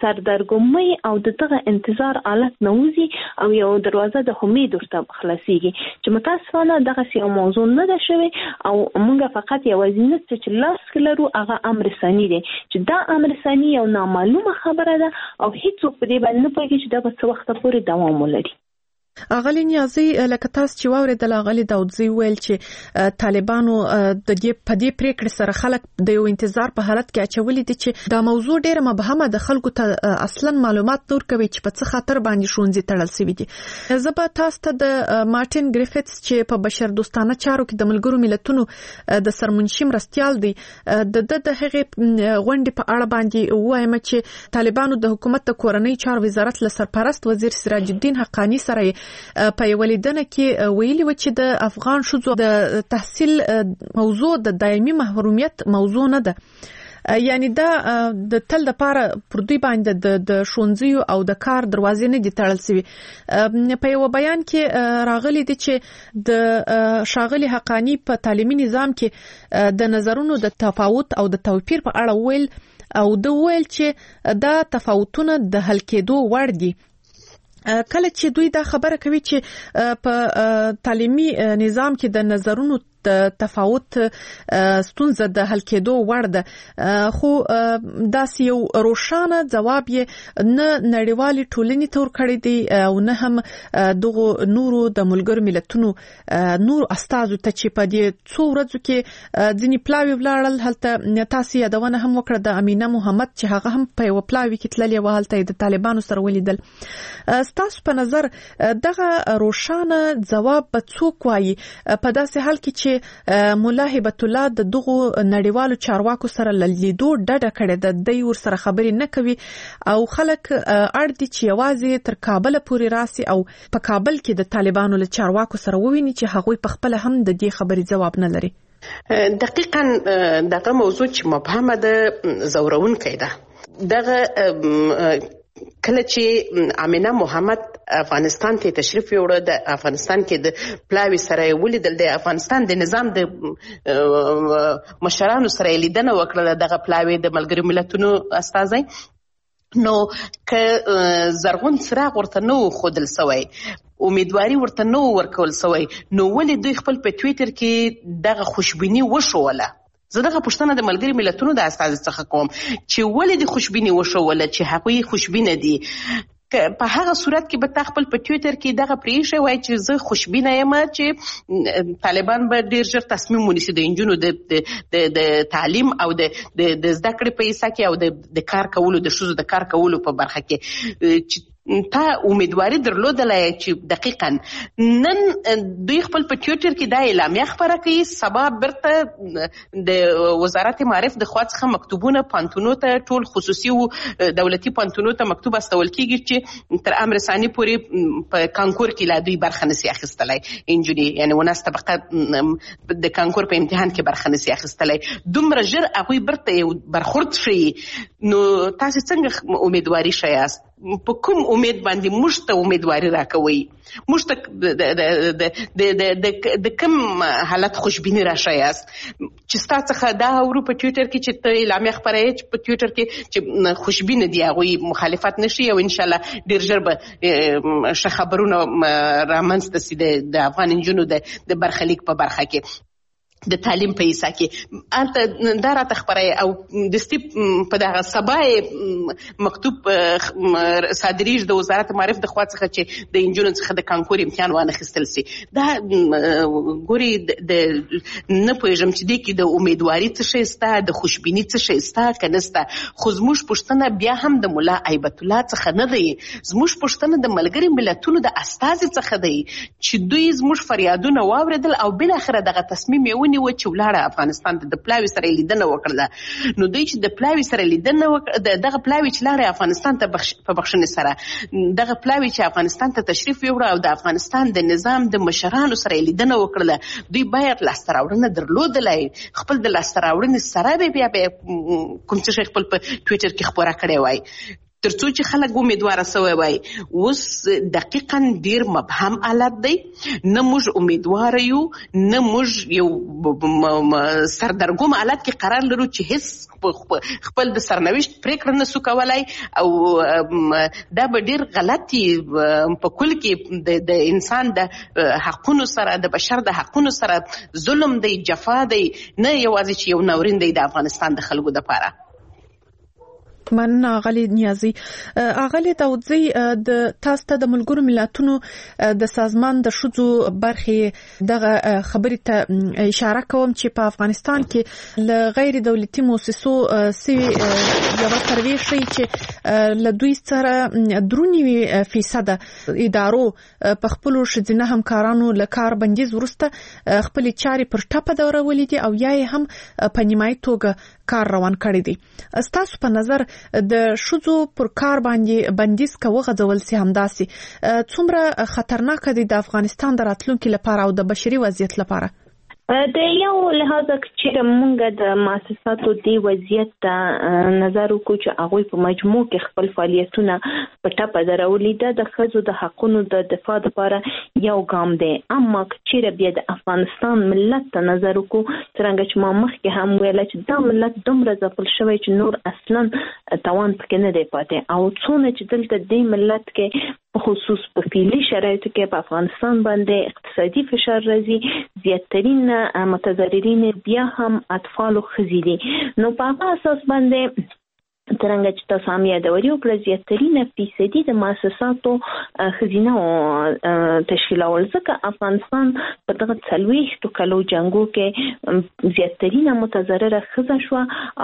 سردرګمۍ او دغه انتظار حالت نه وځي او یو دروازه د امید ورته خلاصيږي چې متاسفانه دغه یو موضوع نه ده شوی او موږ فقط یوازینی څه چې لاس لرو هغه امر ثاني دی چې دا امر ثاني یو نامعلومه خبره ده او هیڅوک په دې باندې نه پوهیږي چې دا به څه وخت پورې دوام ولري. اغلی نیازي لکه تاسو چې واورېدل اغلی داودزی ویل چې طالبانو د دې په دې پریکړې سره خلک د یو انتظار په حالت کې اچولې دي چې دا موضوع ډیره مبهمه د خلکو ته اصلا معلومات نور کوي چې په څه خاطر باندې شونځي تړل شوی دي. زه به تاسو ته د مارټین ګریفټس چې په بشر دوستانه چارو کې د ملګرو ملتونو د سرمنشي مرستيال دی د د هغه غونډې په اړه باندې وایم چې طالبانو د حکومت د کورنۍ چارو وزارت له سرپرست وزیر سراج الدین حقانی سره په ولیدنه کې ویلي و چې د افغان شذو د تحصیل موضوع د دایمي محرومیت موضوع نه ده، یعنی دا د تل د پاره پر دوی باندې د شونځیو او د کار دروازې نه دي تړل شوی. په یو بیان کې راغلي دي چې د شاغلي حقانی په تعلیمي نظام کې د نظرونو د تفاوت او د توپیر په اړه ویل او د ویل چې دا تفاوتونه د حل کېدو وړ دي. کله چې دوی دا خبره کوي چې په تعلیمي نظام کې د نظرونو د تفاوت ستونزه د حل کېدو وړ ده، خو داسې یو روښانه ځواب یې نه نړیوالي ټولنې تور کړی دی او نه هم دغه نورو د ملګرو ملتونو نور استازو ته چې په دې څو ورځو کې ځینې پلاوی ولاړل. هلته تاسو یادونه هم وکړه د امینه محمد چې هغه هم په یو پلاوی کې تللی و، هلته د طالبانو سره ولیدل. ستاسو په نظر دغه روښانه ځواب به څوک وایي په داسې حال کې چې مولا هبت الله د دغه نړیوالو چارواکو سره لیدو ډډه کړې ده، د ور سره خبرې نه کوي او خلک اړ دي چې یوازې تر کابل پورې راسي او په کابل کې د طالبانو له چارواکو سره وویني چې هغوی په خپل هم د دې خبرې جواب نه لري. دقیقاً دغه موضوع چې مبهمه ده زورونکې ده. دغه کله چې امینه محمد افغانستان ته تشریف یوړ، د افغانستان کې د پلاوی سره ولیدل، د افغانستان د نظام د مشرانو سره لیدنه وکړه، دغه پلاوی د ملګرو ملتونو استازي، نو که زرغون څراغ ورته نو خودل سوی، امیدواری ورته نو ورکول سوی، نو ولې دوی خپل په ټویټر کې دغه خوشبینی وشوله؟ زه دغه پوښتنه د ملګري ملتونو د استازي څخه کوم چې ولې د خوشبینی وشوله چې هغوی خوشبینه دي. په هغه صورت کې به تا خپل په ټویټر کې دغه پریښه وای چې زه خوشبینه یم چې طالبان به ډیر ژر تصمیم ونیسي د انجونو د د تعلیم او د د زده کړې په حصہ کې او د کار کولو د ښځو د کار کولو په برخه کې. تا امیدواری درلودلای چې دقیقاً نن دوی خپل په ټویټر کې دا اعلامیه خبره کوي، سبا برته د وزارت معارف د خوا څخه مکتوبونه پانتونو ته ټول خصوصي او دولتي پانتونو ته مکتوب استول کیږي چې تر امر ثاني پورې په کانکور کې لا دوی برخه نشي اخیستلای، انجونی یعنی وناس طبقه د کانکور په امتحان کې برخه نشي اخیستلای، دومره ژر هغوی برته برخورد شي. نو تاسو څنګه امیدواری شایاست؟ په کوم امید باندې موږ ته امیدواری راکوي؟ موږ ته د د د د کوم حالت خوشبینی راشایاست چې تاسو څخه دا ورو په ټویټر کې چې ته اعلامیه خبره چې په ټویټر کې چې خوشبینه دی هغوی مخالفت نشي او ان شاء الله ډیر ژر به ښه خبرونه رامنځته سي د افغان نجونو د برخلیک په برخه کې د تعلیم په حصہ کې. انته دا راته خبره او د سټیپ په دغه سبا مکتوب صادریږي د وزارت معارف د خوا څخه چې د انجونو څخه د کانکور امتحان وانه خستل سي. دا ګوري د نه پوهیږم چې د کې د امیدواري څه شي ستا، د خوشبینی څه شي ستا کنيستا. خو زموږ پښتنه بیا هم د مولا هبت الله څخه نه دی، زموږ پښتنه د ملګري ملتونو د استازي څخه دی چې دوی زموږ فریادونه واوریدل او بل اخره دغه تصمیم یې ونیو چې ولاړه افغانستان ته د پلاوی سره لیدنه وکړه. نو دوی چې د پلاوی سره لیدنه وکړه، دغه پلاوی چې لاړه افغانستان ته په بخښنې سره، دغه پلاوی چې افغانستان ته تشریف یوړ او د افغانستان د نظام د مشرانو سره لیدنه وکړه، دوی باید لاسته راوړنه درلودلای. خپل د لاسته راوړنې سره به بیا کوم څه خپل په ټویټر کې خبره کړې وای ترڅو چې خلک امیدوار سوي وای. اوس دقیقاً ډیر مبهم حالت دی، نه موږ امیدوار یو نه موږ یو سردرګم حالت کې قرار لرو چې هیڅ خپل د سرنوشت پریکړه نسو کولای او دا به ډیر غلطي په کل کې د انسان د حقونو سره د بشر د حقونو سره ظلم دی، جفا دی، نه یوازې چې یو ناورین دی د افغانستان د خلکو لپاره. من اغلی نیازی اغلی داودزی د تاسو ته د ملګرو ملتونو د سازمان د شذو برخې دغه خبرې ته اشاره کوم چې په افغانستان کې ل غیر دولتي مؤسسو سی یو سروي شي چې ل دوی سره درونی فیصد ادارو په خپل شذینه همکارانو ل کار بندیز ورسته خپل چاري پر ټاپه دورولې دي او یا هم په نیمای توګه کار روان کړی دي. تاسو په نظر د شذو پر کار باندې بندیز کوي غځول سي همداسي څومره خطرناک دي د افغانستان د راتلونکو لپاره او د بشري وضعیت لپاره؟ د یو لحاظ چې موږ د مؤسساتو دی وضعیت ته نظر وکړو چې هغه په مجموع کې خپل فعالیتونه په ټاپه درولې ده د ښځو د حقوقو د دفاع لپاره یو ګام دی. اما چې بیا د افغانستان ملت ته نظر وکړو څنګه چې ما مخکې هم ویل چې دا ملت دومره ځپل شوی چې نور اصلا توان پکې نه دی پاتې او څونه چې دلته د ملت کې په خصوص په فعلي شرایطو کې په افغانستان باندې اقتصادي فشار راځي، زیاترین متضررین بیا هم اطفال او ښځې دي. نو په هغه اساس باندې ترنګ چې تاسو هم یادوري او زیاترین فیصدي د مؤسساتو ښځینه تشکیلول، ځکه افغانستان په دغه څلوېښتو کلو جنګو کې زیاترین متضرره ښځه شوه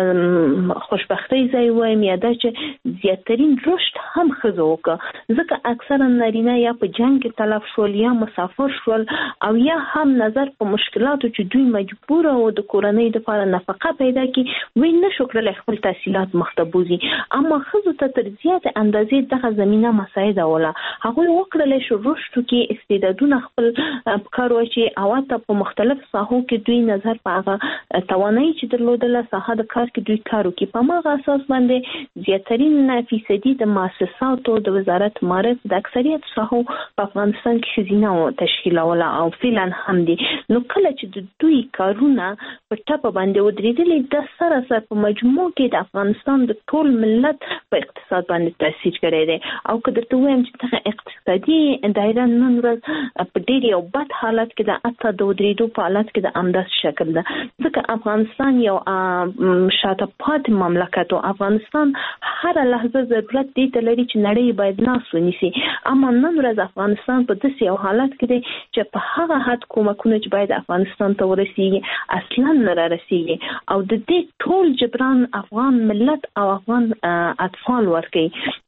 او خوشبختۍ ځای وایم یا دا چې زیاترین رشد هم ښځو وکړه، ځکه اکثرا نارینه یا په جنګ کې تلف شول یا مسافر شول او یا هم نظر په مشکلاتو چې دوی مجبور او د کورنۍ دپاره نفقه پیدا کړي وی نشو کړلی خپل تحصیلات مختبوزي. اما ښځو ته تر زیاتې اندازې دغه زمینه مساعده وله، هغوی وکړلی شو رشدو کې استعدادونه خپل کار واچي او حتی په مختلف ساحو کې دوی نظر په هغه توانایي چې درلودله ساحه د کار کې دوی کار وکړي. په هماغه اساس باندې زیاترین فیصدي د مؤسساتو د وزارت معارف د اکثریت ساحو په افغانستان کې ښځینه تشکیلوله او فعلا هم دي. نو کله چې د دوی کارونه په ټپه باندې ودرېدلې د سراسر په مجموع کې د افغانستان د ټول ملت په اقتصاد باندې تاثیر کړی دی. او که درته ووایم چې دغه اقتصادي دایره نن ورځ په ډېر یو بد حالت کې ده، حتی د ودرېدو په حالت کې د همداسې شکل ده، ځکه افغانستان یو شاته پاتې مملکت و. افغانستان هره لحظه ضرورت دې ته لري چې نړۍ باید لاس ونیسي، اما نن ورځ افغانستان په داسې یو حالت کې دی چې په هغه حد کومکونه چې باید افغانستان ته ورسیږي اصلا نه رارسیږي او د دې ټول جبران افغان ملت او افغان اطفال ورکي.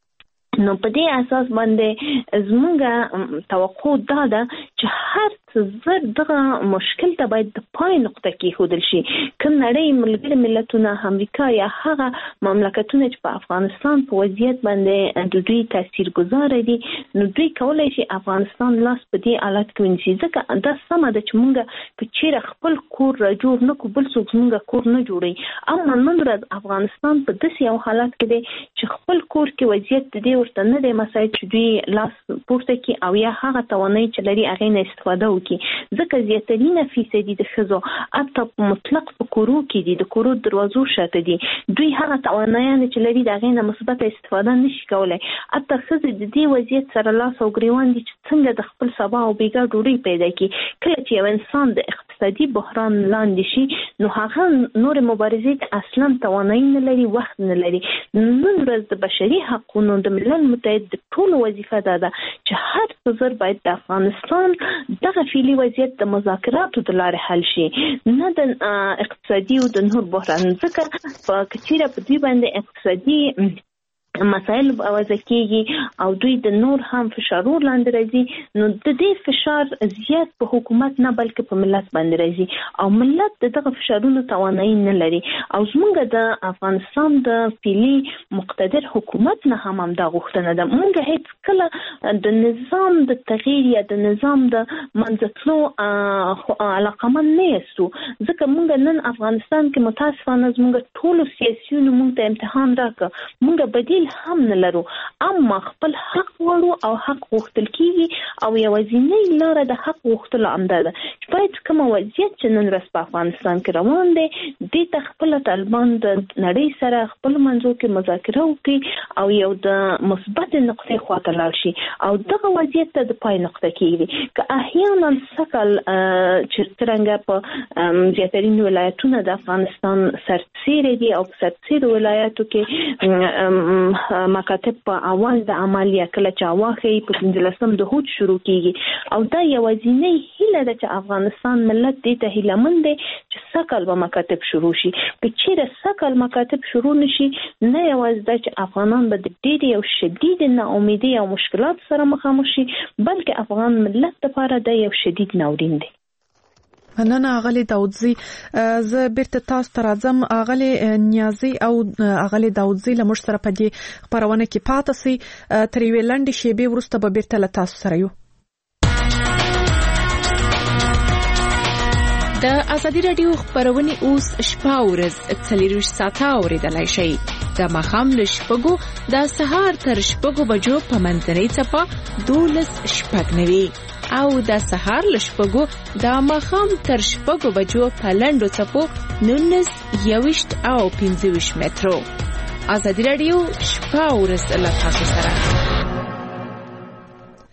نو په دې اساس باندې زموږ توقع دا ده چې هر څه زر دغه مشکل ته باید د پای نقطه کې ښودل شي. که نړۍ ملګري ملتونه امریکا یا هغه مملکتونه چې په افغانستان په وضعیت باندې د دوی تاثیرګذاره دي نو دوی کولی شي افغانستان لاس په دې حالت کې ونیسي، ځکه دا سمه ده چې موږ که چیرې خپل کور را جوړ نه کړو بل څوک زموږ کور نه جوړوي. اما نن ورځ افغانستان په داسې یو حالت کې دی چې خپل کور کې وضعیت د دې ورته نه دی مساعد چې دوی لاس پورته کړي او یا هغه توانایي چې لري هغې نه استفاده وکړي، ځکه زیاترینه فیصدي د ښځو حتی په مطلق په کورو کې دي، د کورو دروازو شاته دي، دوی هغه توانایانې چې لري د هغې نه مثبته استفاده نشي کولی. حتی ښځې د دې وضعیت سره لاس او ګریوان دي چې څنګه د خپل سبا او بیګا ډوډۍ پیدا کړي. کله چې یو انسان د اقتصادي بحران لاندې شي نو هغه نورې مبارزې ته اصلا توانایي نه لري، وخت نه لري. نن ورځ د بشري حقونو د ملل متحد د ټولو وظیفه دا ده چې هر څه زر باید د افغانستان دغه فعلي وضعیت د مذاکراتو د لارې حل شي، نه د اقتصادي او د نور بحران، ځکه په کچیره په دوی باندې اقتصادي مسائل وضع کېږي او دوی د نور هم فشارور لاندې راځي نو د دې فشار زیات په حکومت نه بلکې په ملت باندې راځي او ملت د دغه فشارونو توانایي نه لري. او زموږ د افغانستان د فعلي مقتدر حکومت نه هم همدا غوښتنه ده. موږ هیڅ کله د نظام د تغییر یا د نظام د منځه تلو علاقمند نه یاستو، ځکه موږ نن افغانستان کې متاسفانه زموږ ټولو سیاسیونو موږ ته امتحان راکړه، موږ بدیل هم نه لرو، اما خپل حق وړو او حق غوښتل کیږي او یوازینۍ لاره د حق غوښتلو همدا ده چې باید کومه وضعیت چې نن ورځ په افغانستان کې روان دی دې ته خپله طالبان د نړۍ سره خپل منځو کې مذاکره وکړي او یو د مثبتې نقطې خواته لاړ شي او دغه وضعیت ته د پای نقطه کیږي. که احیانا سکل چې څرنګه په زیاترین ولایتونه د افغانستان سرتسیرې دي او په سرتسیرو ولایاتو کې مکاتب په اول د عملیه کله چې اواخی په پنځلسم د هوت شروع کیږي او دا یوازینۍ هیله ده چې افغانستان ملت دې ته هیلهمند دی چې سکل به مکاتب شروع شي. که چیرې سکل مکاتب شروع نشي نه یوازې دا چې افغانان به د ډېرې او شدید ناامیدۍ او مشکلات سره مخامخ شي بلکې افغان ملت لپاره دا یو شدید ناورین دی. نن اغلی داودزی ز بیرته تاسو ته راځم. اغلی نیازی او اغلی داودزی له موږ سره په دې خبرونه کې پاتې سي تر یوې لنډې شیبې وروسته به بیرته له تاسو سره یو. د ازادي رادیو خبرونه اوس شپه ورځ څلور ساعته اوریدلای شئ. د ماښام له شپږو د سهار تر شپږو بجو په منځنۍ څپه دولس شپږ نوي او د سهار له شپږو د ماښام تر شپږو بجو په لنډو څپو نولس یوویشت او پنځه ویشت مترو. ازادي رادیو شپه ورځ له تاسو سره.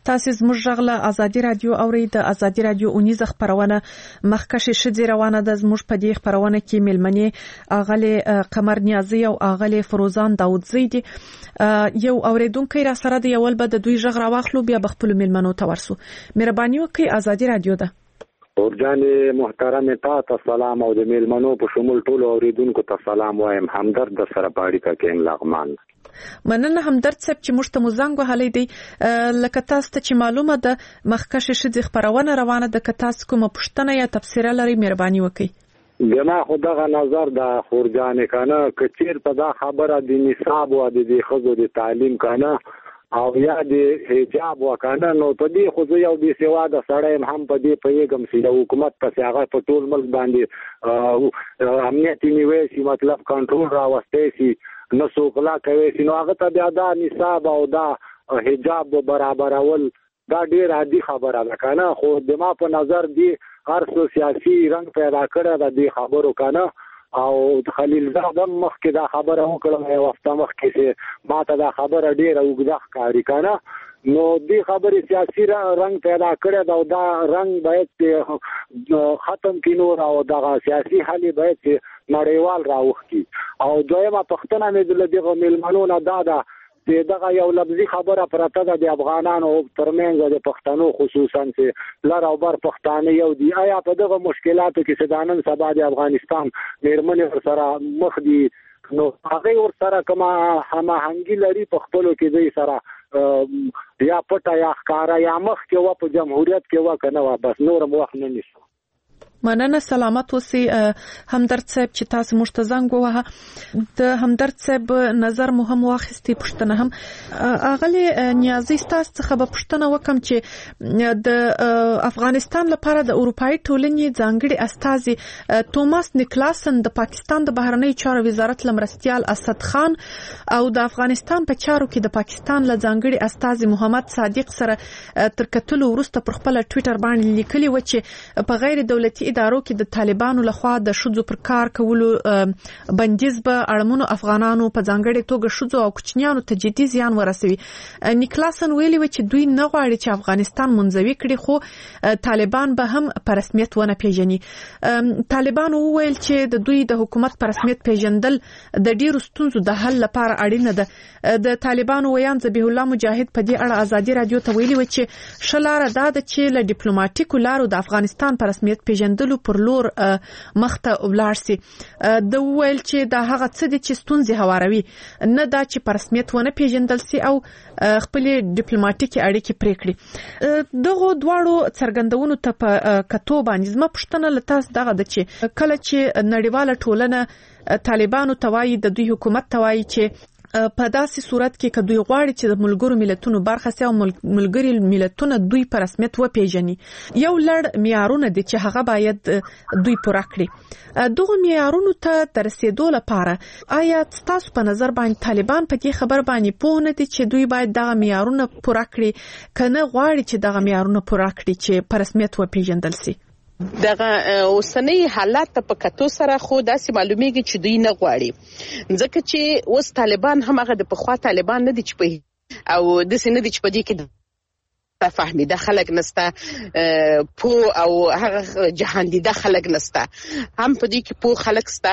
تاسو زموږ غږ ازادي رادیو اوري د ازادي رادیو اونیزه خبرونه مخکشه شذې روانه ده. زموږ په دې خبرونه کې ملمنې اغله قمر نیازی او اغله فروزان داودزی دي. یو اوریدونکو را سره د یول بد دوی غږ راوخلو بیا بخپل ملمنو تورسو. مهرباني وکړئ ازادي رادیو ده. اورجان محترم تا سلام او د ملمنو په شمول ټول اوریدونکو ته سلام وایم. همدرد د سره پاړی کا کې لغمان. مننه همدرد صاحب چې موږ ته مزنګ وهلې دی. لکه تاسو ته چې معلومه ده مخکشه شذې خبرونه روانه ده. که تاسو کومه پوښتنه یا تفسیر لري مهرباني وکړئ. جما خدغه نظر د خورجان کنه کچیر په دا خبره د نصاب او د خزو د تعلیم کنه او یا د حجاب وکنه نو په دې خو یو د سیوا د سړی هم په دې پیغام سي د حکومت په هغه په ټول ملک باندې امنیت نیوي سي مطلب کنټرول راوستي سي نو څوکلا کوي سي نو هغه ته بیا دا نصاب او دا حجاب برابرول دا ډیر عادي خبره ده کنه. خو د ما په نظر دی هر څو سیاسي رنگ پیدا کړی د دې خبرو کنه او خلیل زاده مخکې دا خبره وکړه یو وخت مخکې چې ما ته دا خبره ډیره وګړه ښکاري کنه. نو دې خبرې سیاسي رنگ پیدا کړی دا دا رنگ باید ختم کینو او دا سیاسي حل باید نړیوال راوخی. او دویمه پښتنه مې د دغه ملمنو نه دا ده دغه یو لفظي خبره پرته ده د افغانانو ترمنځ د پښتنو خصوصا چې لر او بر پښتانه یو دی. آیا په دغه مشکلاتو کې سدانن سبا د افغانستان میرمنې ور سره مخ دي نو هغه ور سره کما هماهنګي لري په خپلو کې دوی سره یا پټه یا ښکارا یا مخ کې و په جمهوریت کې و کنه و بس نور وخت نه نشو. مننه سلامت اوسئ. همدرد صاحب چې تاسو موږ ته زنګ ووهه د همدرد صاحب نظر مو هم واخیستي. پوښتنه هم اغله نیازی تاسو څخه به پوښتنه وکم چې د افغانستان لپاره د اروپאי ټولنې ځانګړي استازي توماس نیکلاسن د پاکستان د بهرنی چارو وزارت لمرستيال اسد خان او د افغانستان په چارو کې د پاکستان له ځانګړي استازي محمد صادق سره تر کتلو وروسته پر خپل ټوئیټر باندې لیکلي و چې په غیر دولتي ادارو کې د طالبانو لخوا د شذو پر کار کولو بندیز به اړمنو افغانانو په ځانګړي توګه شذو او کوچنیانو ته جدي زیان ورسوي. نیکلاسن ویلي و چې دوی نه غواړي چې افغانستان منزوي کړي خو طالبان به هم په رسمیت ونه پیژني. طالبان وویل چې د دوی د حکومت په رسمیت پیژندل د ډیرو ستونزو د حل لپاره اړینه ده. د طالبانو ویان ذبیح الله مجاهد په دې اړه ازادي رادیو ته ویلي و چې شلاره دا ده چې له ډیپلوماټیکو لارو د افغانستان په رسمیت پیژندل پر لور مخته ولاړ سي. د ویل چې دا هغه څه دي چې ستونزې هواروي نه دا چې په رسمیت ونه پیژندل سي او خپل ډیپلوماټیکي اړیکې پرې کړي. دغه دواړو څرګندونو ته په کتو باندې زما پوښتنه له تاسو دغه ده چې کله چې نړیواله ټولنه طالبانو توایي د دوی حکومت توایي چې په داسې صورت کې که دوی غواړي چې د ملګرو ملتونو برخه سي او ملګری ملتونه دوی په رسمیت وپیژني یو لړ معیارونه دي چې هغه باید دوی پوره کړي. دغه معیارونو ته تر رسیدو لپاره آیا تاسو په نظر باندې طالبان په دې خبر باندې پوه نه دي چې دوی باید دغه معیارونه پوره کړي کنه غواړي چې دغه معیارونه پوره کړي چې په رسمیت وپیژندل سي؟ دغه اوسنۍ حالات په کتو سره خو داسې معلومیږي چې دوی نه غواړي ځکه چې اوس طالبان هم هغه د پخوا طالبان نه دي چې په او د سینې دي چې په دې کې فهمیده خلک نسته پو او هغه جهان دي د خلک نسته هم په دې کې پو خلک سته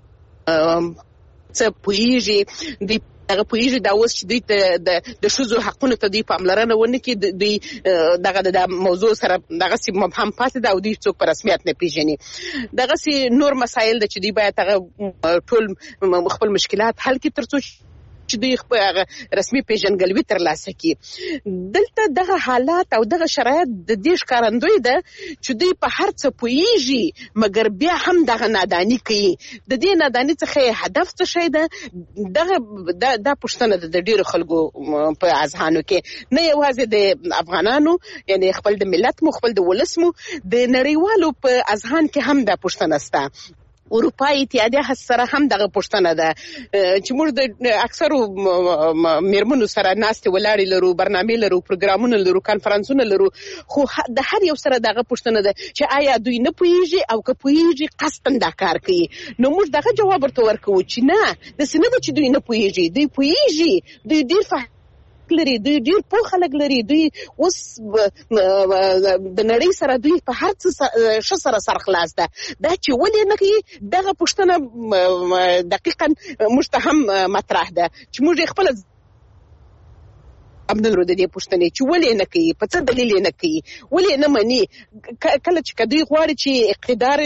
څه پویږي د هغه پویږي دا اوس چې دوی د د شذو حقونو ته دوی پاملرنه ونه کوي دوی دغه د موضوع سره دغه سي مبهم پاتې دا او دوی څوک په رسمیت نه پیژني. دغه سي نور مسایل د چې دوی باید هغه ټول خپل مشکلات حل کړي ترڅو چې دوی خپل رسمي پیژنګلوي ترلاسه کړي. دلته دغه حالات او دغه شرایط د دې ښکارندوی ده چې دوی په هر څه پوهیږي مګر بیا هم دغه نادانی کوي. د دې نادانی څخه هدف څه شي ده دغه د پښتنه د ډیرو خلکو په اذهانو کې نه یوازې د افغانانو یعنی خپل د ملت مو خپل د ولس مو د نړیوالو په اذهان کې هم د پښتنه ستا. اروپאי اتحادیه سره هم دغه پښتنه ده چې موږ د اکثرو میرمنو سره ناستې ولاړې لرو برنامه لرو پروګرامونه لرو کانفرنسونه لرو خو د هر یو سره دغه پښتنه ده چې آیا دوی نه پوهیږي او که پوهیږي قصدن دا کار کوي. نو موږ دغه جواب ورته ورکوو چې نه د سینې چې دوی نه پوهیږي دوی پوهیږي دوی ډیر فهم درک لري، دوی ډیر پوه خلک لري، دوی اوس د نړۍ سره دوی په هر څه ښه سره سرخلاص ده. دا چې ولې نه کوي دغه پوښتنه دقیقا موږ ته هم مطرح ده چې موږ خپل ابنلرو د دې پوښتنې چې ولې نه کوي، په څه دلیل نه کوي، ولې نه مني. کله چې دوی غواړي چې اقتدار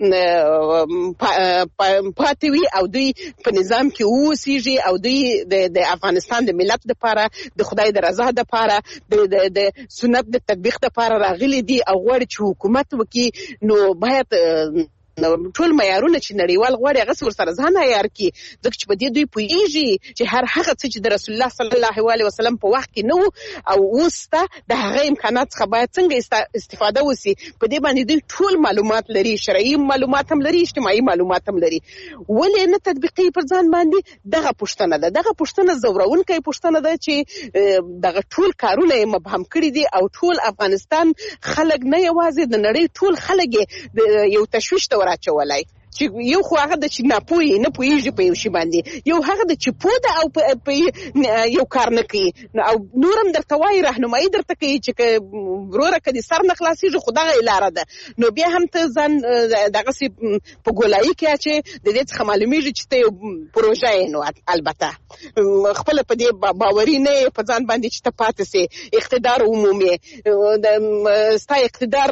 پاتې وي او دوی په نظام کې اوسېږي او دوی د افغانستان د ملت لپاره د خدای د رضا لپاره د سنت د تطبیق لپاره راغلي دي او غواړي چې حکومت وکړي، نو باید ټول معیارونه چې نړیوال غواړي هغه ورسره ځان عیار کړي، ځکه چې په دې دوی پوهېږي چې هر هغه څه چې د رسول الله صلی الله علیه وسلم په وخت کې نه و او اوس ته د هغه امکانات څخه باید څنګه استفاده وسي. په دې باندې دوی ټول معلومات لري، شرعي معلومات هم لري، اجتماعي معلومات هم لري. ولې نه تطبیقي پر ځان باندې؟ دغه پوښتنه ده. دغه پوښتنه زورونکې پوښتنه ده چې دغه ټول کارونه یې مبهم کړي دي او ټول افغانستان خلک نه یوازې د نړۍ ټول خلک یو تشویش ته راچولای. چې یو خو هغه د چې ناپوهي نه پوهېږي په یو شي باندې، یو هغه د چې پوه ده او په یو کار نه کوي او نور هم درته وایي راهنمایي درته کوي چې وروره که دې سر نه خلاصېږي خو دغه لاره ده، نو بیا هم ته ځان دغسې په ګولایي کې اچې د دې څخه معلومېږي چې ته یو پروژه یې. نو البته خپله په دې باوري نه یې په ځان باندې چې ته پاتې سې، اقتدار عمومي ستا اقتدار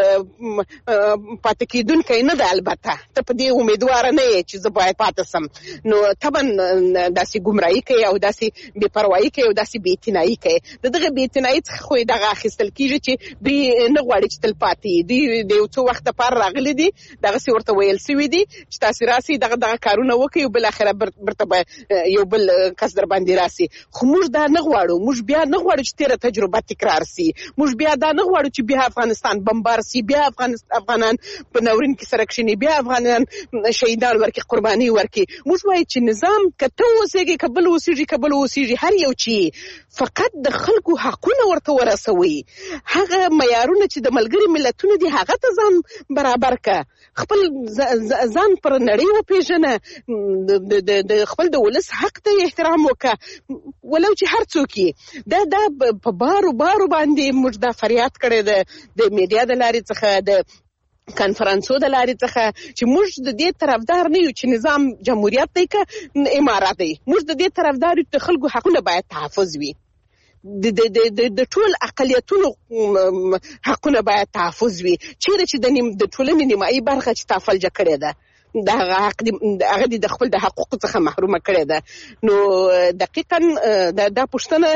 پاتې کېدونکی نه ده. البته ته په دې امیدواره نه یې چې زه باید پاتې سم، نو طبعا داسې ګمراهي کوي او داسې بې پروایي کوي او داسې بې اعتنایي کوي. د دغه بې اعتنایي څخه خو یې دغه اخیستل کېږي چې دوی نه غواړي چې تل پاتې وي. دوی د یو څو وخت لپاره راغلي دي، دغسې ورته ویل سوي دي چې تاسې راسئ دغه دغه کارونه وکړئ او بالاخره برته به یو بل کس در باندې راسي. خو موږ دا نه غواړو، موږ بیا نه غواړو چې تېره تجربه تکرار سي، موږ بیا دا نه غواړو چې بیا افغانستان بمبار سي، بیا افغانان په ناورین کې سره کښېني، بیا افغانان شهیدان ورکړي، قرباني ورکړي. موږ وایو چې نظام که ته اوسېږي که بل اوسېږي که بل اوسېږي هر یو چې فقط د خلکو حقونه ورته ورسوي، هغه معیارونه چې د ملګري ملتونو دي هغه ته ځان برابر که، خپل ځان پر نړۍ وپېژنه، د خپل د ولس حق ته احترام وکړه ولو چې هر څوک یې. دا دا په بارو بارو باندې موږ دا فریاد کړی ده د میډیا د لارې څخه، د کنفرانسو د لارې څخه، چې موږ د دې طرفدار نه یو چې نظام جمهوریت دی که امارات دی. موږ د دې طرفدار یو چې خلکو حقونه باید تحفظ وي، د د ټول اقلیتونو حقونه باید تحفظ وي. چیرې چې د ټولنې نیمایي برخه چې تا فلجه کړې ده د هغه حق هغه د خپل د حقوقو څخه محرومه کړې ده. نو دقیقاً دا پوښتنه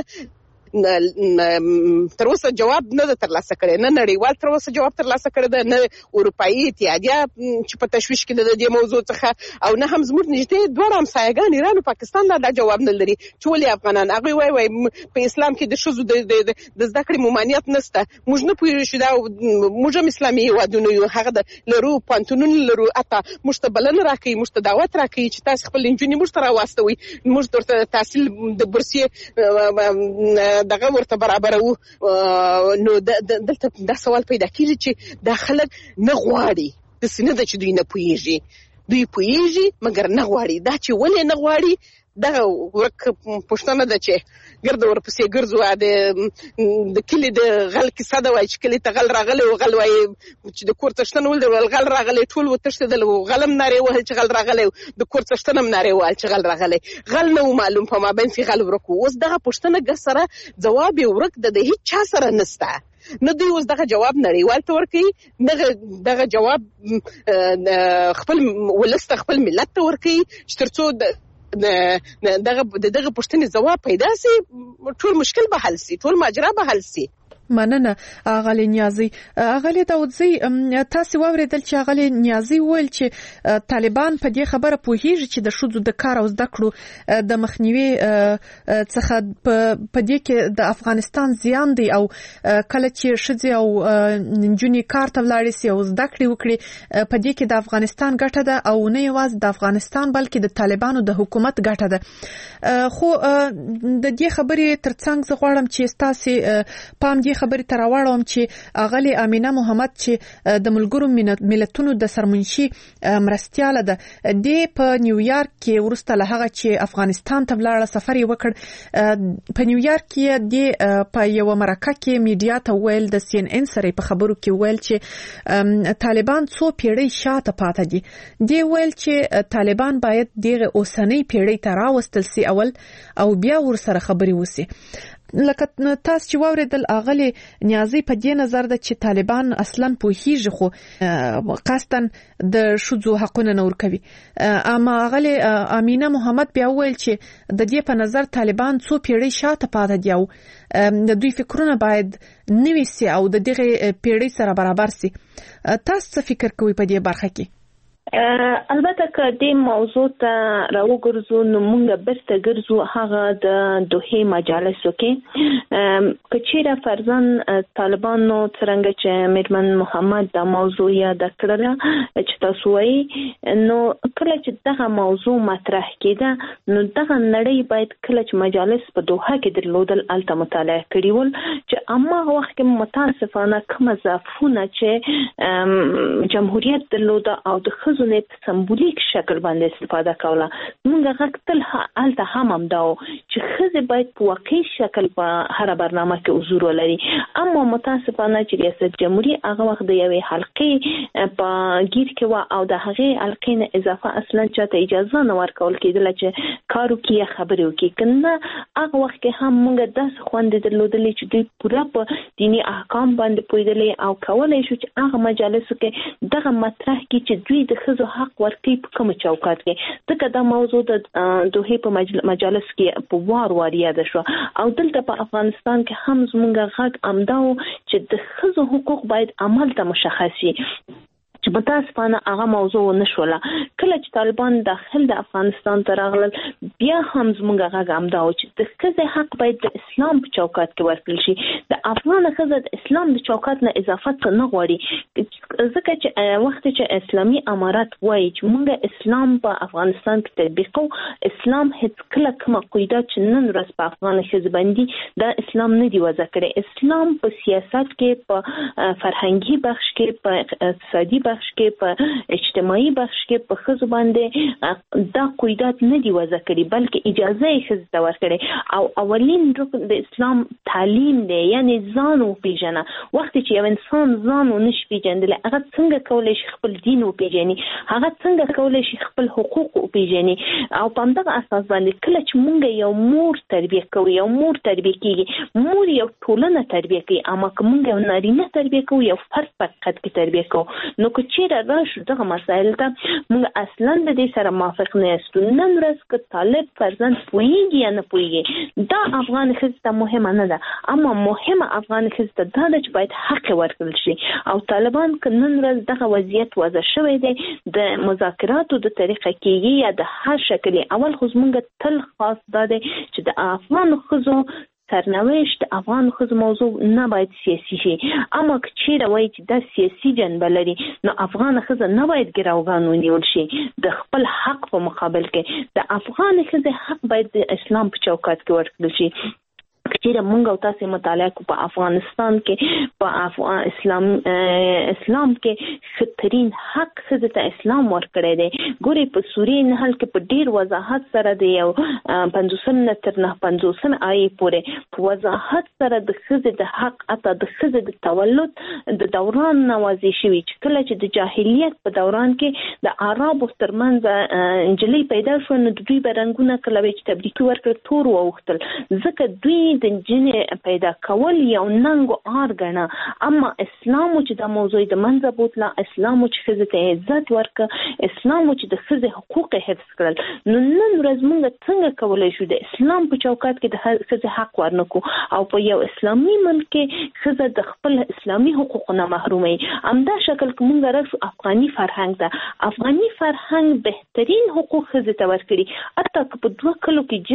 تر اوسه جواب نه ده ترلاسه کړی، نه نړیوال تر اوسه جواب ترلاسه کړی ده، نه اروپایي اتحادیه چې په تشویش کې ده د دې موضوع څخه، او نه هم زموږ نږدې دواړه همسایګان ایران او پاکستان دا جواب نه لري چې ولې افغانان. هغوی وایي وایي په اسلام کې د ښځو د زده کړې ممانعت نشته. موږ نه پوهېږو چې دا موږ هم اسلامي هېوادونه یو، هغه د لرو پوهنتونونه لرو، حتی موږ ته بلنه راکوي، موږ ته دعوت راکوي چې تاسې خپل نجونې موږ ته راواستوئ، موږ ورته تحصیل د بورسیې دغه ورته برابرو. نو دلته دا سوال پیدا کېږي چې دا خلک نه غواړي، داسې نه ده چې دوی نه پوهېږي، دوی پوهېږي مګر نه غواړي. دا چې ولې نه غواړي دغه ورک پوښتنه ده چې ګرده ورپسې ګرځو. د کلي د غل کیسه ده، وایي چې کلي ته غل راغلی و، غل وایي چې د کور څښتن ولید غل راغلی، ټول وتښتېدل، غل هم نارې وهل چې غل راغلی، د کور څښتن هم نارې وهل چې غل راغلی. غل نه و معلوم، په مابین کې غل ورک و. اوس دغه پوښتنه سره جواب یې ورک ده، د هېڅ چا سره نشته. نه دوی اوس دغه جواب نړیوال ته ورکوي، دغه جواب خپل ولس ته، خپل ملت ته ورکوي چې تر څو دغه دغه پوښتنې ځواب پیدا سي، ټول مشکل به حل سي، ټول ماجرا به حل سي. مننه اغلی نیازی. اغلی داودزی تاسو واوریدل چې اغلی نیازی ویل چې طالبان په دې خبره پوهیږي چې د ښځو د کار او زده کړو د مخنیوي څخه په دې کې د افغانستان زیان دی، او کله چې ښځې او نجونې کار ته ولاړې سي او زده کړې وکړي په دې کې د افغانستان ګټه ده، او نه یوازې د افغانستان بلکې د طالبانو د حکومت ګټه ده. خو د دې خبرې ترڅنګ زه غواړم چې تاسو پام دې خبرې ته راوړم چې اغلی امینه محمد چې د ملګرو ملتونو د سرمنشي مرستياله ده د په نیویارک کې ورسته له هغه چې افغانستان ته ولاړ سفر یې وکړ په نیویارک کې د په یو مرکه کې میډیا ته ویل د سی ان ان سره په خبرو کې ویل چې طالبان څو پیړۍ شاته پاتې دي دی ویل چې طالبان باید دغه اوسنۍ پیړۍ ته راوستل سي اول او بیا ورسره خبري وسی. لکه تاسو چې واوریدل اغلی نیازي په دې نظر ده چې طالبان اصلا پوهیږي خو قصدن د شذو حقونه نور کوي. اما اغلی امینه محمد بیا ویل چې د دې په نظر طالبان څو پیړۍ شاته پاتې دي او د دوی فکرونه باید نوي سي او د دغه پیړۍ سره برابر سي. تاسو څه فکر کوئ په دې برخه کې؟ البته که د موضوع ته راوګرځو نو موږ برته ګرځو هغه د دوه مجالسو کې کچېره فرضاً طالبانو څنګه چې میرمن محمد د موضوع یاد کړله چې تاسو وایي نو کله چې دغه موضوع مطرح کېده نو دغه نړۍ باید کله چې مجالس په دوحه کې درلودل الته مطالعه کړي ول چې اما وخت کې متاسفانه کوم ضعفونه چې جمهوریت درلوده او د نه په سمبولیک شکل باندې استفاده کوله موږ غوښتل هلته هم هم دا چې خزه باید په واقعي شکل په هر برنامه کې حضور ولري اما متاسفانه چې ریاست جمهوریت هغه وخت د یوې حلقې په گیر کې و او د هغه حلقې نه اضافه اصلا چاته اجازه نه ورکول کېدل چې کارو کې خبرې وکړي کنه هغه وخت کې هم موږ داس خوند درلودلې چې دوی پوره په دینی احکام باندې پویدلې او کولای شو چې هغه مجالسو کې دغه مطرح کې چې دوی د خزو حق ورکړي په کوم چوکاټ کې ځکه دا موضوع د دوه په مجلس کې په وار وار یاد شو او دلته په افغانستان کې هم زموږ غږ امداو چې د خزو حقوق باید عمل ته مشخص شي چې متاسفانه هغه موضوع نشوله کله چې طالبان داخل د افغانستان ته راغلل بیا هم زموږ غږ امداو چې د خزو حق باید د اسلام په چوکاټ کې ورکړل شي د افغان خزو د اسلام د چوکاټ نه اضافه نه غواړي ځکه چې وخت چې اسلامي امارات وایي چې موږ اسلام په افغانستان کې تطبیقو اسلام هیڅ کله کوم قاعده چې نن ورځ په افغان خزو باندې د اسلام نه دی وضع کړی اسلام په سیاست کې په فرهنګي بخش کې په اقتصادي بخش کې په اجتماعي بخش کې په خزو باندې دا قاعدات نه دی وضع کړي بلکې اجازه یې خزو ته ورکړي او اولین رکن د اسلام تعلیم دی یعنی ځان او پیژنه وخت چې یو انسان ځان او نش پیژندل هغه څنګه کولای شي خپل دین او پیژني هغه څنګه کولای شي خپل حقوق او پیژني او په همدغه اساس باندې کله چې مونږ یو مور تربیه کوو یو مور تربیه کیږي مور یو ټولنه تربیه کوي اما که مونږ یو نارینه تربیه کوو یو فرد په حقیقت کې تربیه کوو نو چیرې راشو دغه مسایل ته موږ اصلا د دې سره موافق نه یو نن ورځ که طالب فرزند پوهیږي یا نه پوهیږي دا افغان ښځې ته مهمه نه ده اما مهمه افغان ښځې ته دا ده چې باید حق ورکړل شي او طالبان که نن ورځ دغه وضعیت وضع شوی دی د مذاکراتو د طریقه کېږي یا د هر شکل اول خو زموږ تل خاص دا دی چې د افغان ښځو سرنوشت افغان خود موضوع نه باید سیاسی شي اما که چیرې وایي چې دا سیاسی جنبه لري نو افغان خود نه باید ګراوګان ونیول شي د خپل حق په مقابل کې د افغان خود حق باید د اسلام په چوکاټ کې ورکړل شي چې موږ او تاسو مطالعه کو په افغانستان کې په افغان اسلام اسلام کې سترین حق خزه ته اسلام ورکړی دی ګوري په سورې نحل کې په ډیر وضاحت سره دی یو پنځوسم تر نه پنځوسم آی پورې په وضاحت سره د خزه د حق اته د خزه د تولد د دوران نوازي شوی چې کله چې د جاهلیت په دوران کې د عربو ترمنځ انجلۍ پیدا شو نو دوی برنګونه کله چې تبریکي ورکړ تور وختل ځکه دوی د جنې پیدا کول یو ننګ آر غنا اما اسلام چې د موضوع د منځ بوتله اسلام چې خزه ته عزت ورک اسلام چې د خزه حقوق حفظ کړل نو نن ورځ موږ څنګه کولای شو د اسلام په چوکاټ کې د خزه حق ورنکو او په یو اسلامي ملک کې خزه د خپل اسلامي حقوقونه محرومي امدا شکل کومه راځو افغاني فرهنګ ده افغاني فرهنګ بهترین حقوق خزه ته ورکړي اته په دوه کلو کې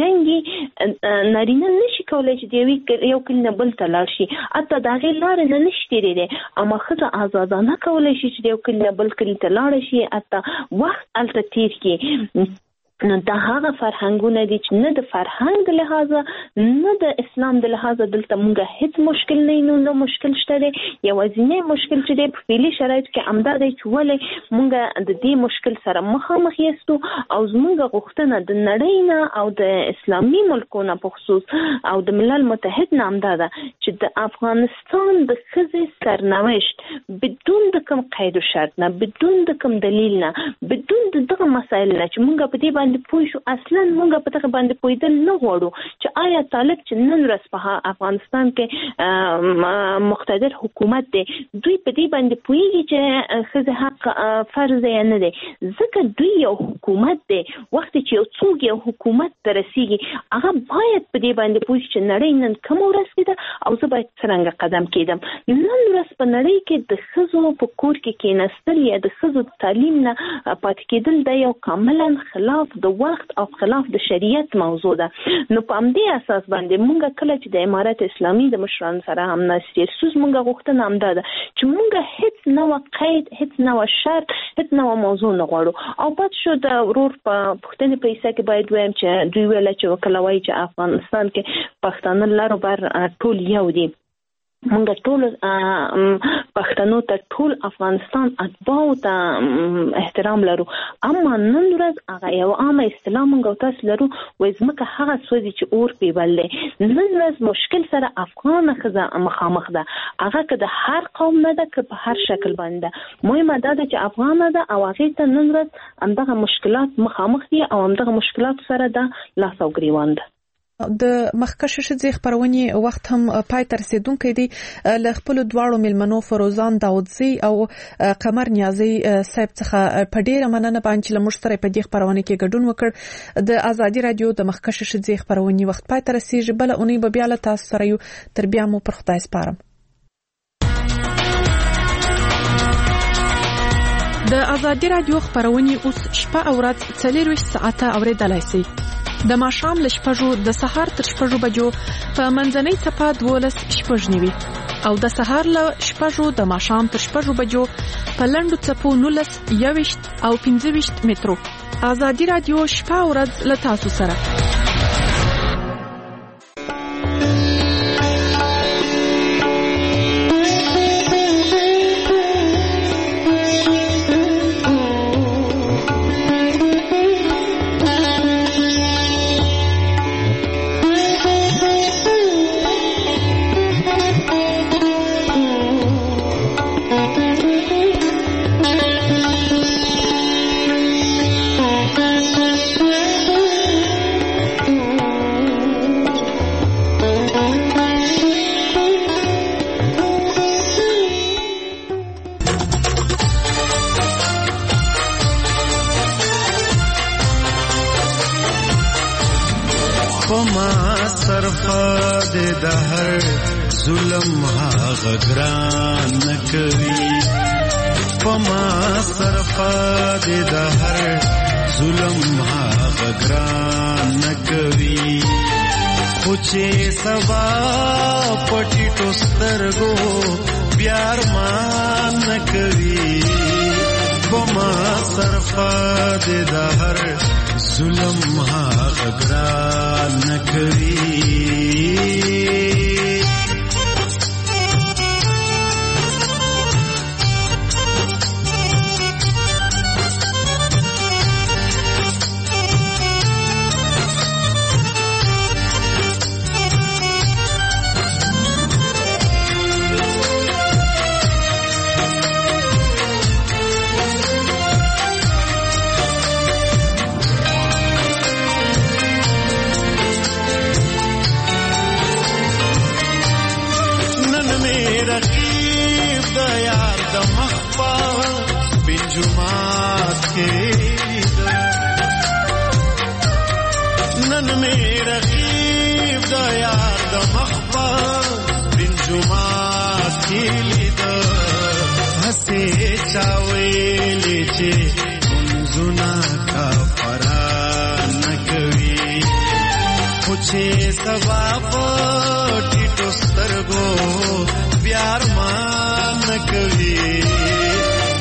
جنگي نارینه نشي کولای چې دی یو کله بل تلل شي اته دا غیر لار نه نشته لري اما خزه آزادانه کولای شي چې یو کله بل کله تلل شي اته وخت الته تیر کی نو دا هغه فرهنګونه دي چې نه د فرهنګ د لحاظه نه د اسلام د لحاظه دلته مونږه هیڅ مشکل نه نو نو مشکل شته دی یوازینی مشکل چې دی په فعلي شرایطو کې همدا دی چې ولې مونږه د دې مشکل سره مخامخ یاستو او زمونږ غوښتنه د نړۍ نه او د اسلامي ملکونو په خصوص او د ملل متحد نه همدا ده چې د افغانستان د ښځې سرنوشت بدون د کوم قید و شرط نه بدون د کوم دلیل نه بدون د دغه مسایل نه چې مونږ په دې باندې پوه شو اصلا مونږ په دغه باندې پوهېدل نه غواړو چې آیا طالب چې نن ورځ په افغانستان کې مقتدر حکومت دی دوی په دې باندې پوهېږي چې ښځې حق فرض یا نه دی ځکه دوی یو حکومت دی وخت چې یو څوک یو حکومت ته رسېږي هغه باید په دې باندې پوه شي چې نړۍ نن کومه ورځ کې ده او زه باید څرنګه قدم کېدم نن ورځ په نړۍ کې د ښځو په کور کې کېناستل یا د ښځو د تعلیم نه پاتې کېدل دا یو کاملا خلاف د وخت او خلاف د شریعت موضوع ده نو په همدې اساس باندې مونږ کله چې د امارت اسلامي د مشرانو سره هم ناستې سوز مونږ غوښتنه همدا ده چې مونږ هیڅ نوع قید هیڅ نوع شرط هیڅ نوع موضوع نه غواړو او پات شو د ورور په پښتنې په حصه کې باید وایم چې دوی ویل چې وکړه وایي چې افغانستان کې پښتانه لارو بر ټول یو دي مونږ ټول پښتنو ته ټول افغانستان اتباعو ته احترام لرو اما نن ورځ هغه یو عامه اصطلاح مونږ تاسو لرو وایي ځمکه هغه سوځي چې اور پې بل دی نن ورځ مشکل سره افغانه ښځه مخامخ ده هغه که د هر قوم نه ده که په هر شکل باندې ده مهمه دا ده چې افغانه ده او هغې ته نن ورځ همدغه مشکلات مخامخ دي او همدغه مشکلاتو سره ده لاس او ګریوان ده د مخکشه ښځې خپرونې وخت هم پای ته رسیدونکی دی له خپلو دواړو میلمنو فروزان داودزی او قمر نیازی صاحب څخه په ډیره مننه باندې چې له موږ سره په دې خپرونه کې ګډون وکړ د ازادي رادیو د مخکشه ښځې خپرونې وخت پای ته رسیږي بله اونۍ به بیا له تاسو سره یو تر بیا مو پر خدای سپارم د ازادي رادیو خپرونې اوس شپه او ورځ څلورویشت ساعته اورېدلی شئ د ماښام له شپږو د سهار تر شپږو بجو په منځنۍ څپه دولس شپږ نوي او د سهار له شپږو د ماښام تر شپږو بجو په لنډو څپو نولس یوویشت او پنځه ویشت مترو ازادي رادیو شپه او ورځ له تاسو سره غران نکوي پما صرفا دې د هر ظلم هغه ګران نکوي خو چې سبا پټي ټوسترګو بیار مان نکوي پما صرفا دې د هر ظلم هغه ګران نکوي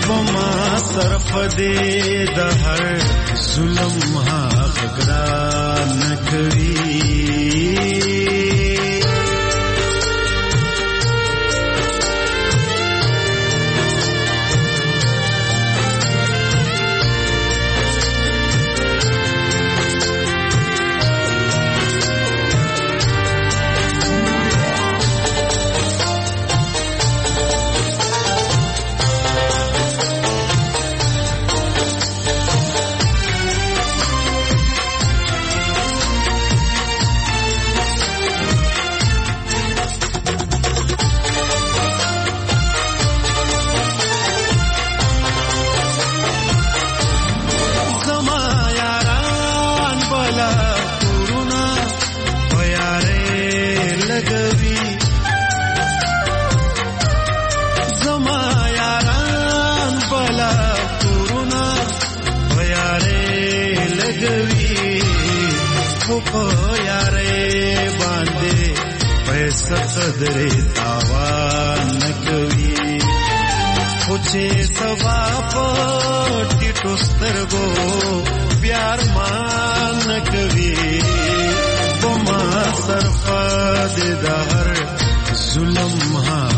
پما صرف دې د هر ظلم حق ګران نکوي قدر تاوان نکوي پوچھے سوا پټي ټوسترګو پیار مان نکوي بما صرف د هر ظلم ها